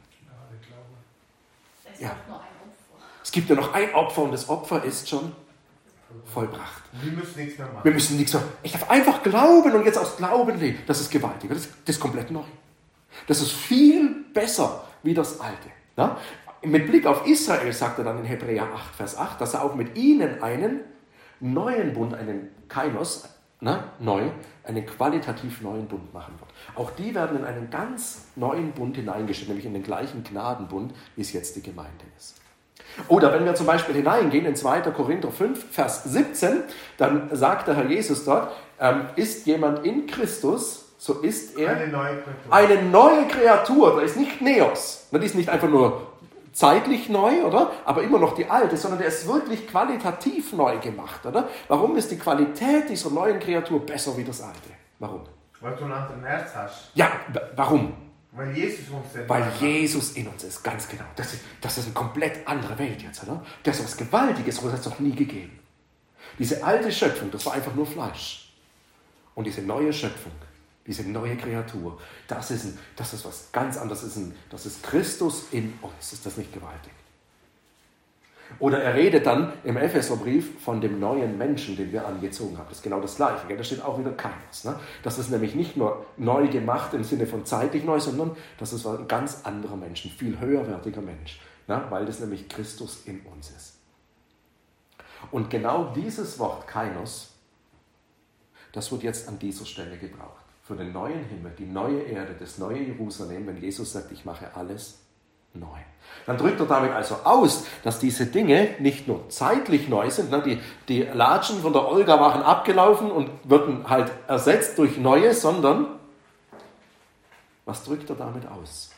Es Ja. gibt nur ein Opfer. Es gibt ja noch ein Opfer und das Opfer ist schon vollbracht. Wir müssen nichts mehr machen. Wir müssen nichts mehr. Ich darf einfach glauben und jetzt aus Glauben leben. Das ist gewaltig. Das ist, das ist komplett neu. Das ist viel besser wie das Alte. Ja? Mit Blick auf Israel sagt er dann in Hebräer acht, Vers acht, dass er auch mit ihnen einen neuen Bund, einen Kainos, na, neu, einen qualitativ neuen Bund machen wird. Auch die werden in einen ganz neuen Bund hineingestellt, nämlich in den gleichen Gnadenbund, wie es jetzt die Gemeinde ist. Oder wenn wir zum Beispiel hineingehen in zweiter Korinther fünf, Vers siebzehn, dann sagt der Herr Jesus dort, ähm, ist jemand in Christus, so ist er Eine neue Kreatur. eine neue Kreatur. Da ist nicht Neos, die ist nicht einfach nur zeitlich neu, oder? Aber immer noch die alte, sondern der ist wirklich qualitativ neu gemacht, oder? Warum ist die Qualität dieser neuen Kreatur besser wie das alte? Warum? Weil du ein anderes Herz hast. Ja, w- warum? Weil Jesus uns den Weil Namen hat. Jesus in uns ist, ganz genau. Das ist, das ist eine komplett andere Welt jetzt, oder? Das ist was Gewaltiges, das hat es noch nie gegeben. Diese alte Schöpfung, das war einfach nur Fleisch. Und diese neue Schöpfung, diese neue Kreatur, das ist, ein, das ist was ganz anderes. Das ist, ein, das ist Christus in uns. Ist das nicht gewaltig? Oder er redet dann im Epheserbrief von dem neuen Menschen, den wir angezogen haben. Das ist genau das Gleiche. Gell? Da steht auch wieder Kainos. Ne? Das ist nämlich nicht nur neu gemacht im Sinne von zeitlich neu, sondern das ist ein ganz anderer Mensch, ein viel höherwertiger Mensch. Ne? Weil das nämlich Christus in uns ist. Und genau dieses Wort Kainos, das wird jetzt an dieser Stelle gebraucht. Für den neuen Himmel, die neue Erde, das neue Jerusalem, wenn Jesus sagt, ich mache alles neu. Dann drückt er damit also aus, dass diese Dinge nicht nur zeitlich neu sind, ne? die, die Latschen von der Olga waren abgelaufen und würden halt ersetzt durch neue, sondern was drückt er damit aus?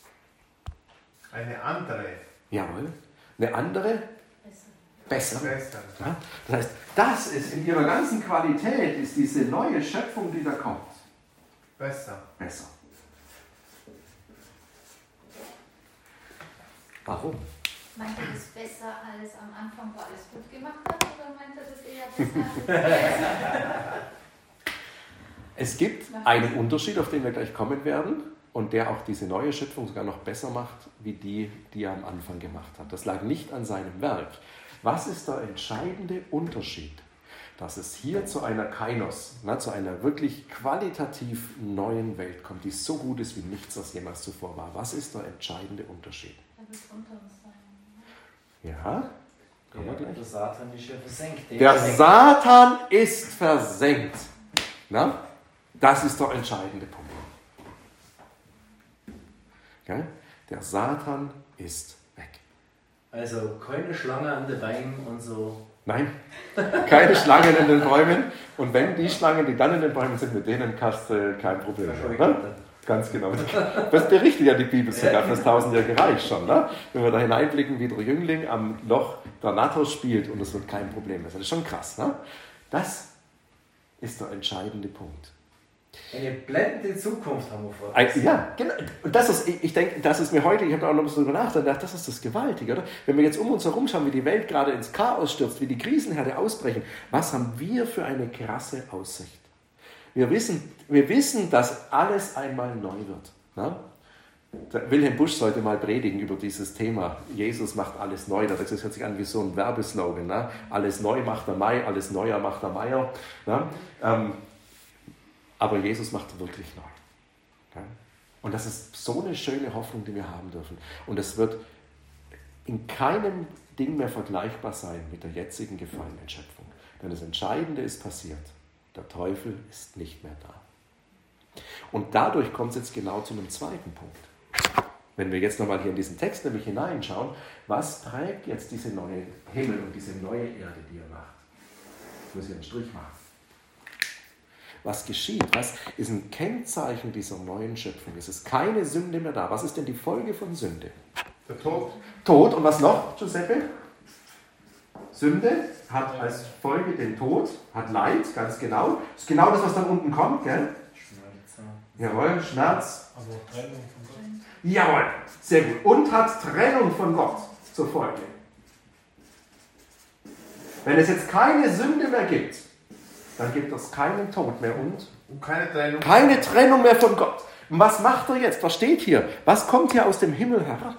Eine andere. Jawohl, eine andere, Besser. bessere. Besser. Ja? Das heißt, das ist in ihrer ganzen Qualität, ist diese neue Schöpfung, die da kommt, Besser. besser. Warum? Meint er das besser als am Anfang, wo alles gut gemacht hat? Oder meint er das eher besser als Es gibt einen Unterschied, auf den wir gleich kommen werden und der auch diese neue Schöpfung sogar noch besser macht, wie die, die er am Anfang gemacht hat. Das lag nicht an seinem Werk. Was ist der entscheidende Unterschied? Dass es hier zu einer Kainos, na, zu einer wirklich qualitativ neuen Welt kommt, die so gut ist wie nichts, was jemals zuvor war. Was ist der entscheidende Unterschied? er wird unter uns sein? Ja, kommen wir Ja, gleich. der Satan ist ja versenkt. Der Satan ist versenkt. Na? Das ist der entscheidende Punkt. Gell? Der Satan ist weg. Also keine Schlange an den Beinen und so. Nein, keine Schlangen in den Bäumen. Und wenn die Schlangen, die dann in den Bäumen sind, mit denen hast du kein Problem mehr. Ne? Ganz genau. Das berichtet ja die Bibel sogar für das tausendjährige Reich schon. Ne? Wenn wir da hineinblicken, wie der Jüngling am Loch der Natter spielt und es wird kein Problem mehr. Das ist schon krass. Ne? Das ist der entscheidende Punkt. Eine blendende Zukunft haben wir vor uns. Ein, ja, genau. Und das ist, ich, ich denke, das ist mir heute, ich habe auch noch ein bisschen darüber nachgedacht, das ist das Gewaltige, oder? Wenn wir jetzt um uns herum schauen, wie die Welt gerade ins Chaos stürzt, wie die Krisenherde ausbrechen, was haben wir für eine krasse Aussicht? Wir wissen, wir wissen, dass alles einmal neu wird. Ne? Der Wilhelm Busch sollte mal predigen über dieses Thema. Jesus macht alles neu. Das hört sich an wie so ein Werbeslogan. Ne? Alles neu macht der Mai, alles neuer macht der Meier. Ne? Ähm, aber Jesus macht wirklich neu. Ja? Und das ist so eine schöne Hoffnung, die wir haben dürfen. Und es wird in keinem Ding mehr vergleichbar sein mit der jetzigen gefallenen Schöpfung. Denn das Entscheidende ist passiert. Der Teufel ist nicht mehr da. Und dadurch kommt es jetzt genau zu einem zweiten Punkt. Wenn wir jetzt nochmal hier in diesen Text nämlich hineinschauen, was trägt jetzt diese neue Himmel und diese neue Erde, die er macht? Ich muss hier einen Strich machen. Was geschieht? Was ist ein Kennzeichen dieser neuen Schöpfung? Es ist keine Sünde mehr da. Was ist denn die Folge von Sünde? Der Tod. Tod. Und was noch, Giuseppe? Sünde hat als Folge den Tod, hat Leid, ganz genau. Das ist genau das, was dann unten kommt, gell? Schmerz. Jawohl, Schmerz. Aber Trennung von Gott. Jawohl, sehr gut. Und hat Trennung von Gott zur Folge. Wenn es jetzt keine Sünde mehr gibt, dann gibt es keinen Tod mehr und Und keine Trennung. keine Trennung mehr von Gott. Und was macht er jetzt? Was steht hier? Was kommt hier aus dem Himmel herab?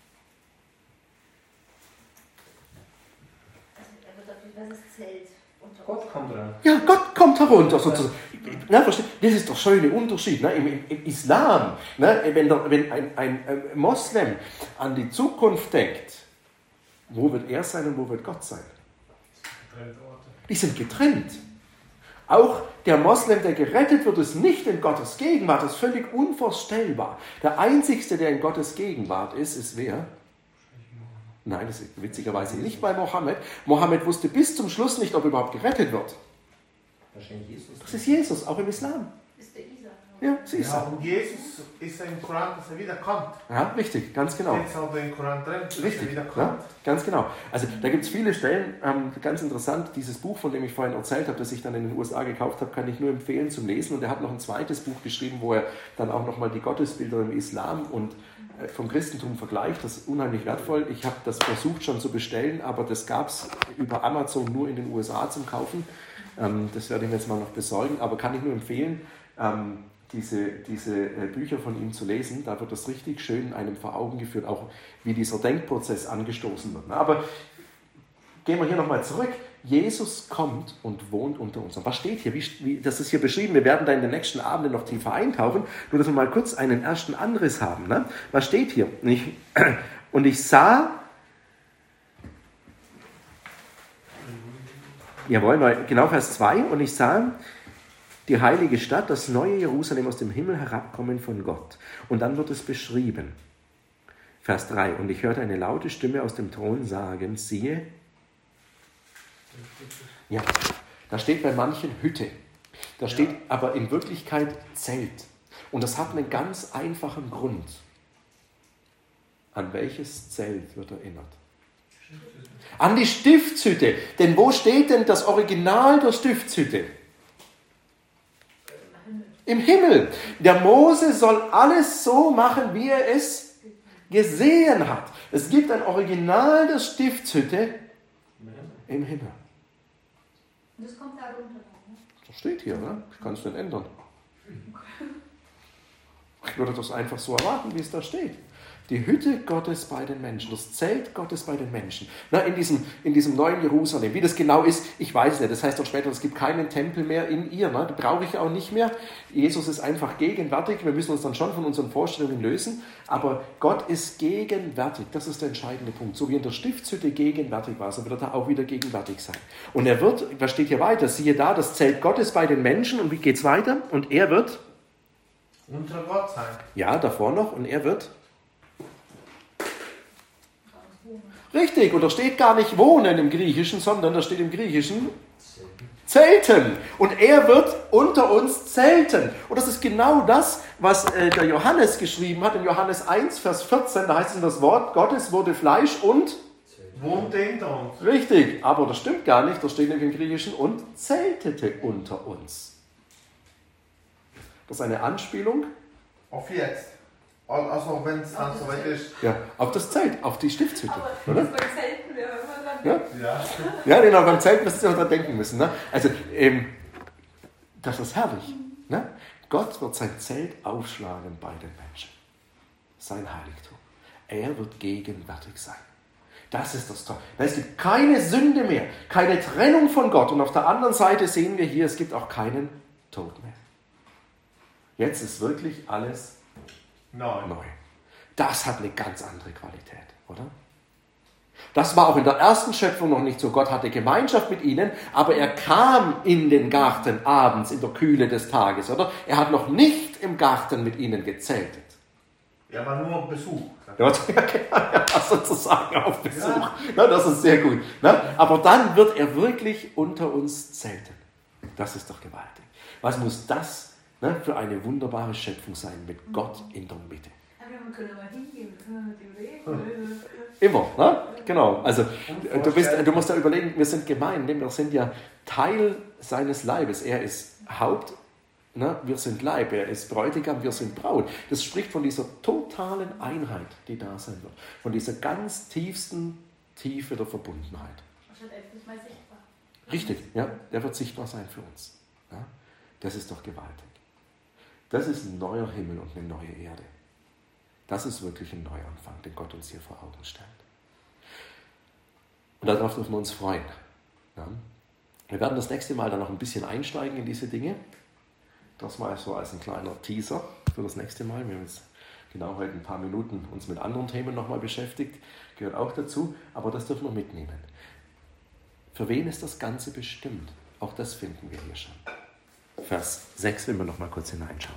Also er wird auf das Zelt unter Gott kommt rein. Ja, Gott kommt herunter sozusagen. Na, versteht? Das ist der schöne Unterschied. Ne? Im, im, Im Islam, ne? wenn, der, wenn ein, ein, ein Moslem an die Zukunft denkt, wo wird er sein und wo wird Gott sein? Getrennte Orte. Die sind getrennt. Auch der Moslem, der gerettet wird, ist nicht in Gottes Gegenwart. Das ist völlig unvorstellbar. Der Einzige, der in Gottes Gegenwart ist, ist wer? Nein, das ist witzigerweise nicht bei Mohammed. Mohammed wusste bis zum Schluss nicht, ob er überhaupt gerettet wird. Wahrscheinlich Jesus. Das ist Jesus, auch im Islam. ist der Isa. Ja, sie ist Ja, er. und Jesus ist im Koran, dass er wiederkommt. Ja, richtig, ganz genau. Steht es auch im Koran drin, dass er Richtig, wiederkommt. ja, ganz genau. Also da gibt es viele Stellen, ähm, ganz interessant, dieses Buch, von dem ich vorhin erzählt habe, das ich dann in den U S A gekauft habe, kann ich nur empfehlen zum Lesen. Und er hat noch ein zweites Buch geschrieben, wo er dann auch nochmal die Gottesbilder im Islam und äh, vom Christentum vergleicht. Das ist unheimlich wertvoll. Ich habe das versucht schon zu bestellen, aber das gab es über Amazon nur in den U S A zum Kaufen. Ähm, das werde ich mir jetzt mal noch besorgen, aber kann ich nur empfehlen, ähm, diese, diese äh, Bücher von ihm zu lesen. Da wird das richtig schön einem vor Augen geführt, auch wie dieser Denkprozess angestoßen wird. Aber gehen wir hier nochmal zurück. Jesus kommt und wohnt unter uns. Und was steht hier? Wie, wie, das ist hier beschrieben. Wir werden da in den nächsten Abenden noch tiefer eintauchen. Nur, dass wir mal kurz einen ersten Anriss haben. Ne? Was steht hier? Und ich, und ich sah... Jawohl, mal, genau Vers zwei. Und ich sah die heilige Stadt, das neue Jerusalem aus dem Himmel herabkommen von Gott. Und dann wird es beschrieben. Vers drei. Und ich hörte eine laute Stimme aus dem Thron sagen, siehe, ja, da steht bei manchen Hütte. Da steht ja. aber in Wirklichkeit Zelt. Und das hat einen ganz einfachen Grund. An welches Zelt wird erinnert? An die Stiftshütte. Denn wo steht denn das Original der Stiftshütte? Im Himmel. Der Mose soll alles so machen, wie er es gesehen hat. Es gibt ein Original der Stiftshütte im Himmel. Und das kommt da runter. Ne? Das steht hier, ne? Ich kann es nicht ändern. Ich würde das einfach so erwarten, wie es da steht. Die Hütte Gottes bei den Menschen, das Zelt Gottes bei den Menschen. Na, in, diesem, in diesem neuen Jerusalem. Wie das genau ist, ich weiß nicht. Das heißt auch später, es gibt keinen Tempel mehr in ihr. Ne? Die brauche ich auch nicht mehr. Jesus ist einfach gegenwärtig. Wir müssen uns dann schon von unseren Vorstellungen lösen. Aber Gott ist gegenwärtig. Das ist der entscheidende Punkt. So wie in der Stiftshütte gegenwärtig war, so wird er da auch wieder gegenwärtig sein. Und er wird, was steht hier weiter? Siehe da, das Zelt Gottes bei den Menschen. Und wie geht es weiter? Und er wird? Unter Gott sein. Ja, davor noch. Und er wird? Richtig, und da steht gar nicht wohnen im Griechischen, sondern da steht im Griechischen zelten. Und er wird unter uns zelten. Und das ist genau das, was äh, der Johannes geschrieben hat in Johannes eins, Vers vierzehn. Da heißt es, das Wort Gottes wurde Fleisch und wohnte hinter uns. Richtig, aber das stimmt gar nicht. Da steht nämlich im Griechischen und zeltete unter uns. Das ist eine Anspielung auf jetzt. Also wenn es dann so weit ist. Ja, auf das Zelt, auf die Stiftshütte. Aber oder? das beim Zelten wäre immer dann. Ja? Ja. Ja, genau, beim Zelten müssen Sie auch dran denken müssen. Ne? Also, ähm, das ist herrlich. Ne? Gott wird sein Zelt aufschlagen bei den Menschen. Sein Heiligtum. Er wird gegenwärtig sein. Das ist das Tolle. Es gibt keine Sünde mehr, keine Trennung von Gott. Und auf der anderen Seite sehen wir hier, es gibt auch keinen Tod mehr. Jetzt ist wirklich alles Nein. neu. Das hat eine ganz andere Qualität, oder? Das war auch in der ersten Schöpfung noch nicht so. Gott hatte Gemeinschaft mit ihnen, aber er kam in den Garten abends in der Kühle des Tages, oder? Er hat noch nicht im Garten mit ihnen gezeltet. Er war nur auf Besuch. Er war sozusagen auf Besuch. Ja. Na, das ist sehr gut. Na, aber dann wird er wirklich unter uns zelten. Das ist doch gewaltig. Was muss das, ne, für eine wunderbare Schöpfung sein mit Gott in der Mitte? Aber wir können mal hingehen, wir können mit ihm reden. Immer, ne? Genau. Also du, bist, du musst da überlegen, wir sind gemein, wir sind ja Teil seines Leibes. Er ist Haupt, ne? Wir sind Leib, er ist Bräutigam, wir sind Braut. Das spricht von dieser totalen Einheit, die da sein wird. Von dieser ganz tiefsten Tiefe der Verbundenheit. Das wird endlich mal sichtbar. Richtig, ja, der wird sichtbar sein für uns. Ja? Das ist doch gewaltig. Das ist ein neuer Himmel und eine neue Erde. Das ist wirklich ein Neuanfang, den Gott uns hier vor Augen stellt. Und darauf dürfen wir uns freuen. Ja? Wir werden das nächste Mal dann noch ein bisschen einsteigen in diese Dinge. Das mal so als ein kleiner Teaser für das nächste Mal. Wir haben jetzt genau heute ein paar Minuten uns mit anderen Themen nochmal beschäftigt. Gehört auch dazu, aber das dürfen wir mitnehmen. Für wen ist das Ganze bestimmt? Auch das finden wir hier schon. Vers sechs, wenn wir noch mal kurz hineinschauen.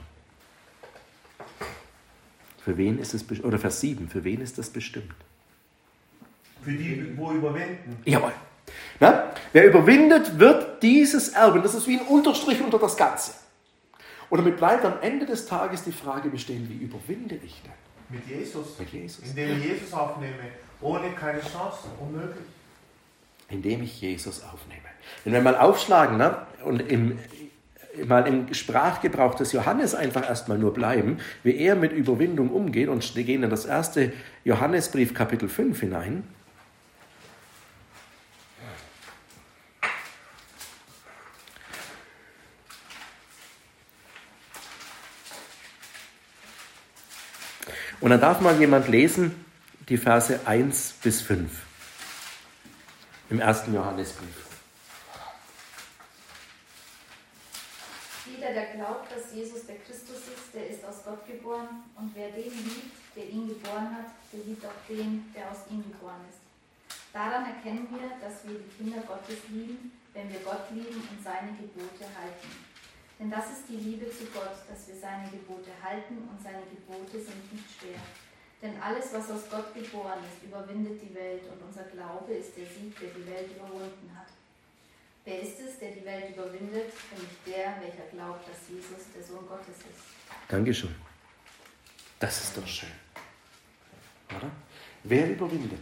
Für wen ist es, oder Vers sieben, für wen ist das bestimmt? Für die, wo überwinden. Jawohl. Na? Wer überwindet, wird dieses erben. Das ist wie ein Unterstrich unter das Ganze. Und damit bleibt am Ende des Tages die Frage bestehen, wie überwinde ich denn? Mit Jesus. Mit Jesus. Indem ich Jesus aufnehme. Ohne keine Chance. Unmöglich. Indem ich Jesus aufnehme. Wenn wir mal aufschlagen, ne? Und im, mal im Sprachgebrauch des Johannes einfach erstmal nur bleiben, wie er mit Überwindung umgeht, und wir gehen in das erste Johannesbrief Kapitel fünf hinein. Und dann darf mal jemand lesen die Verse eins bis fünf im ersten Johannesbrief. Jeder, der glaubt, dass Jesus der Christus ist, der ist aus Gott geboren. Und wer den liebt, der ihn geboren hat, der liebt auch den, der aus ihm geboren ist. Daran erkennen wir, dass wir die Kinder Gottes lieben, wenn wir Gott lieben und seine Gebote halten. Denn das ist die Liebe zu Gott, dass wir seine Gebote halten, und seine Gebote sind nicht schwer. Denn alles, was aus Gott geboren ist, überwindet die Welt, und unser Glaube ist der Sieg, der die Welt überwunden hat. Wer ist es, der die Welt überwindet, wenn nicht der, welcher glaubt, dass Jesus der Sohn Gottes ist? Dankeschön. Das ist doch schön. Oder? Wer überwindet?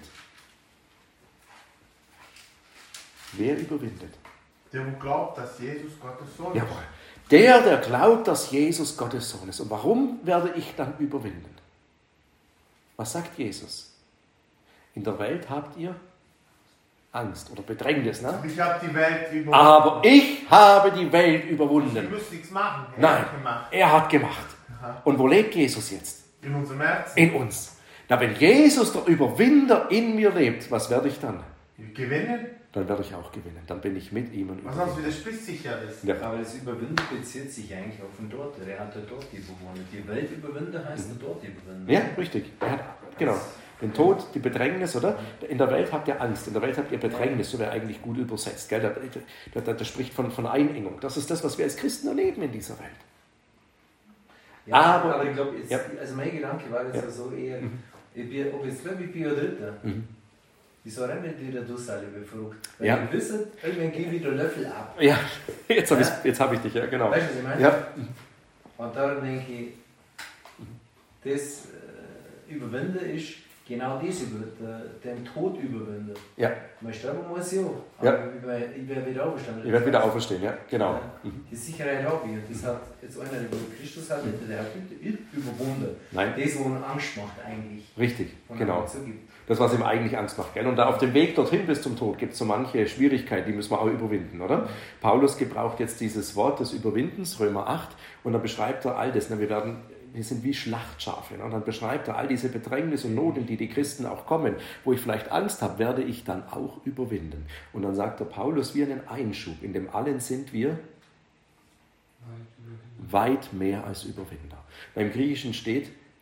Wer überwindet? Der, wo glaubt, dass Jesus Gottes Sohn ist. Jawohl. Der, der glaubt, dass Jesus Gottes Sohn ist. Und warum werde ich dann überwinden? Was sagt Jesus? In der Welt habt ihr Angst oder Bedrängnis, ne? Ich habe die Welt überwunden. Aber ich habe die Welt Ich überwunden. muss nichts machen. Er Nein, hat gemacht. er hat gemacht. Aha. Und wo lebt Jesus jetzt? In unserem Herzen. In uns. Na, wenn Jesus, der Überwinder, in mir lebt, was werde ich dann? Wir gewinnen. Dann werde ich auch gewinnen. Dann bin ich mit ihm und Was über sonst widerspricht sich ja das. Ja. Aber das Überwinden bezieht sich eigentlich auf den dort. Er hat ja dort überwunden. Die Welt überwinden heißt er dort überwinden. Ja, richtig. Er hat, genau. Den Tod, die Bedrängnis, oder? In der Welt habt ihr Angst, in der Welt habt ihr Bedrängnis, so wäre eigentlich gut übersetzt. Gell? Da, da, da spricht von, von Einengung. Das ist das, was wir als Christen erleben in dieser Welt. Ja, aber, aber ich glaube, ja. also mein Gedanke war jetzt Ja. ja. so eher, Mhm. ich bin, ob jetzt glaube ich bin oder dritter. Mhm. Wieso rennen nicht wieder durch alle befragt? Weil Ja. ihr wisst, irgendwann gebe ich den Löffel ab. Ja, jetzt habe Ja. ich, hab ich dich, ja, genau. Weißt du, was ich meine? Ja. Und darum denke ich, das äh, Überwinden ist genau das, über, der, den Tod überwinden. Ja. Man sterben muss ich auch, Ja. aber ich werde ich werd wieder auferstanden. Ich werde wieder auferstehen, ja, genau. Ja. Mhm. Die Sicherheit habe ich. Das hat jetzt einer, der über Christus hat, der hat nicht überwunden. Nein, Das, wo ihn Angst macht eigentlich. richtig, Von genau. einem zugibt. Das, was ihm eigentlich Angst macht. Gell? Und da auf dem Weg dorthin bis zum Tod gibt es so manche Schwierigkeiten, die müssen wir auch überwinden, oder? Paulus gebraucht jetzt dieses Wort des Überwindens, Römer acht, und dann beschreibt er all das. Ne? Wir, werden, wir sind wie Schlachtschafe. Ne? Und dann beschreibt er all diese Bedrängnis und Not, in die die Christen auch kommen. Wo ich vielleicht Angst habe, werde ich dann auch überwinden. Und dann sagt der Paulus, wie einen Einschub. In dem allen sind wir weit mehr als Überwinder. Beim Griechischen steht,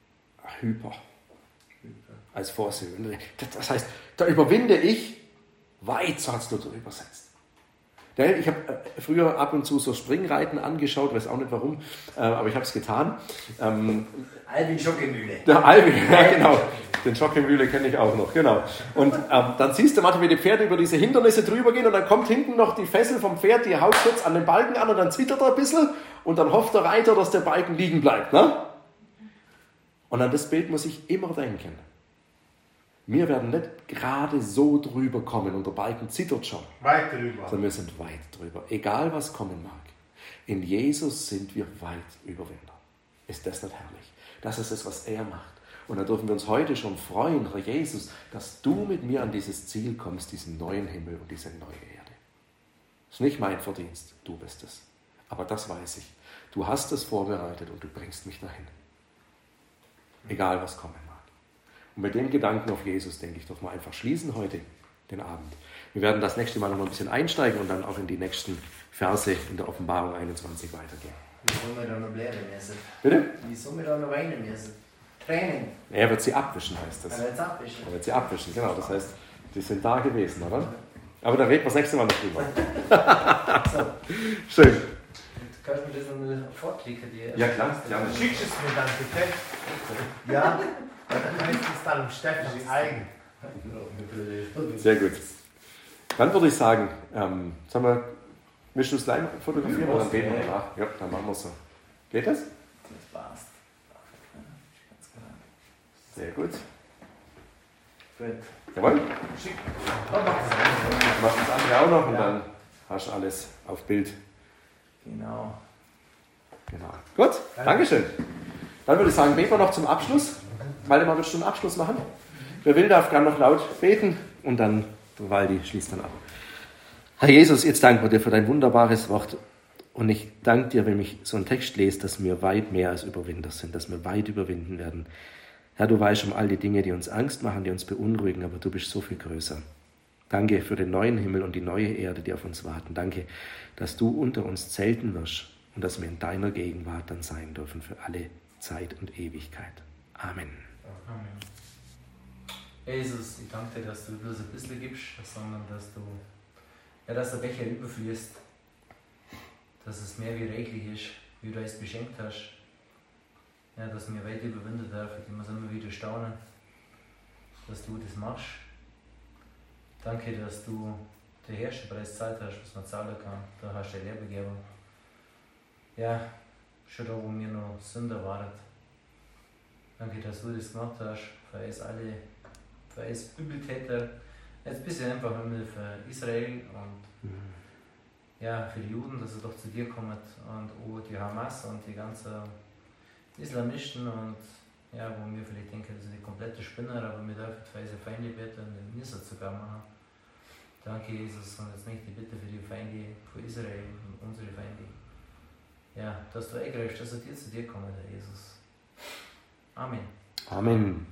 Hyper. Als Vorsehung. Das heißt, da überwinde ich weit, so hat es Luther übersetzt. Ich habe früher ab und zu so Springreiten angeschaut, weiß auch nicht warum, aber ich habe es getan. Ähm, Albin Schockemühle. Der Albin, ja genau. Den Schockemühle kenne ich auch noch, genau. Und ähm, dann siehst du manchmal, wie die Pferde über diese Hindernisse drüber gehen und dann kommt hinten noch die Fessel vom Pferd, die haut kurz an den Balken an und dann zittert er ein bisschen und dann hofft der Reiter, dass der Balken liegen bleibt. Ne? Und an das Bild muss ich immer denken. Wir werden nicht gerade so drüber kommen und der Balken zittert schon. Weit drüber. Sondern wir sind weit drüber. Egal was kommen mag. In Jesus sind wir weit Überwinder. Ist das nicht herrlich? Das ist es, was er macht. Und da dürfen wir uns heute schon freuen, Herr Jesus, dass du mit mir an dieses Ziel kommst, diesen neuen Himmel und diese neue Erde. Das ist nicht mein Verdienst, du bist es. Aber das weiß ich. Du hast es vorbereitet und du bringst mich dahin. Egal was kommen mag. Und mit dem Gedanken auf Jesus, denke ich, dürfen wir einfach schließen heute, den Abend. Wir werden das nächste Mal noch ein bisschen einsteigen und dann auch in die nächsten Verse in der Offenbarung einundzwanzig weitergehen. Wie soll man da noch bleiben müssen? Bitte? Wie soll man da noch weinen müssen? Tränen. Er wird sie abwischen, heißt das. Er wird abwischen. Er wird sie abwischen, genau. Das heißt, die sind da gewesen, oder? Aber da reden wir das nächste Mal noch drüber. So. Schön. Kannst du mir das noch mal fortklicken? Die Ja, klar. Ja, Schickst es mir dann bitte? Ja? Dann kann ich das dann Stefan zeigen. Sehr gut. Dann würde ich sagen, ähm, sagen wir, willst du es gleich fotografieren oder dann beten wir danach? Ja, dann machen wir es so. Geht das? Das passt. Sehr gut. Gut. Jawohl. Schick. Ich mach das andere auch noch und Ja. dann hast du alles auf Bild. Genau. Genau. Gut, Dankeschön. Dann würde ich sagen, beten wir noch zum Abschluss. Waldemar, willst du einen Abschluss machen? Wer will, darf gerne noch laut beten und dann der Waldi schließt dann ab. Herr Jesus, jetzt danken wir dir für dein wunderbares Wort. Und ich danke dir, wenn ich so einen Text lese, dass wir weit mehr als Überwinder sind, dass wir weit überwinden werden. Herr, du weißt um all die Dinge, die uns Angst machen, die uns beunruhigen, aber du bist so viel größer. Danke für den neuen Himmel und die neue Erde, die auf uns warten. Danke, dass du unter uns zelten wirst und dass wir in deiner Gegenwart dann sein dürfen für alle Zeit und Ewigkeit. Amen. Amen. Jesus, ich danke dir, dass du bloß ein bisschen gibst, sondern dass du, ja, dass der Becher überfließt, dass es mehr wie reichlich ist, wie du es beschenkt hast. Ja, dass wir weit überwinden dürfen. Ich muss immer wieder staunen, dass du das machst. Danke, dass du den ersten Preis gezahlt hast, was man zahlen kann. Da hast du eine Lehrbegebung. Ja, schon da, wo wir noch Sünder waren. Danke, dass du das gemacht hast, für uns alle, für uns Übeltäter. Jetzt bist du einfach immer für Israel und ja, für die Juden, dass sie doch zu dir kommen und auch die Hamas und die ganzen Islamisten und ja, wo wir vielleicht denken, das sind die komplette Spinner, aber wir dürfen für unsere Feinde beten und den Nisser sogar machen. Danke, Jesus, und jetzt nicht die Bitte für die Feinde von Israel und unsere Feinde. Ja, dass du eingreifst, dass er dir zu dir kommt, Herr Jesus. Amen. Amen.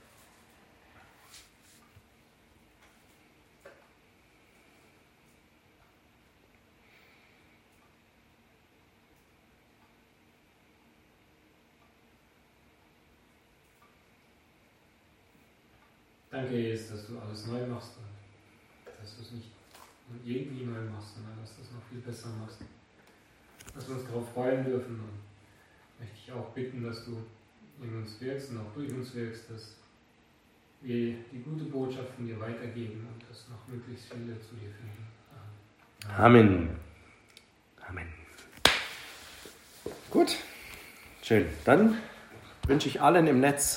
Danke, Jesus, dass du alles neu machst und dass du es nicht irgendwie neu machst, sondern dass du es noch viel besser machst. Dass wir uns darauf freuen dürfen und möchte ich auch bitten, dass du in uns wirkst und auch durch uns wirkst, dass wir die gute Botschaft von dir weitergeben und dass noch möglichst viele zu dir finden. Amen. Amen. Gut, schön. Dann wünsche ich allen im Netz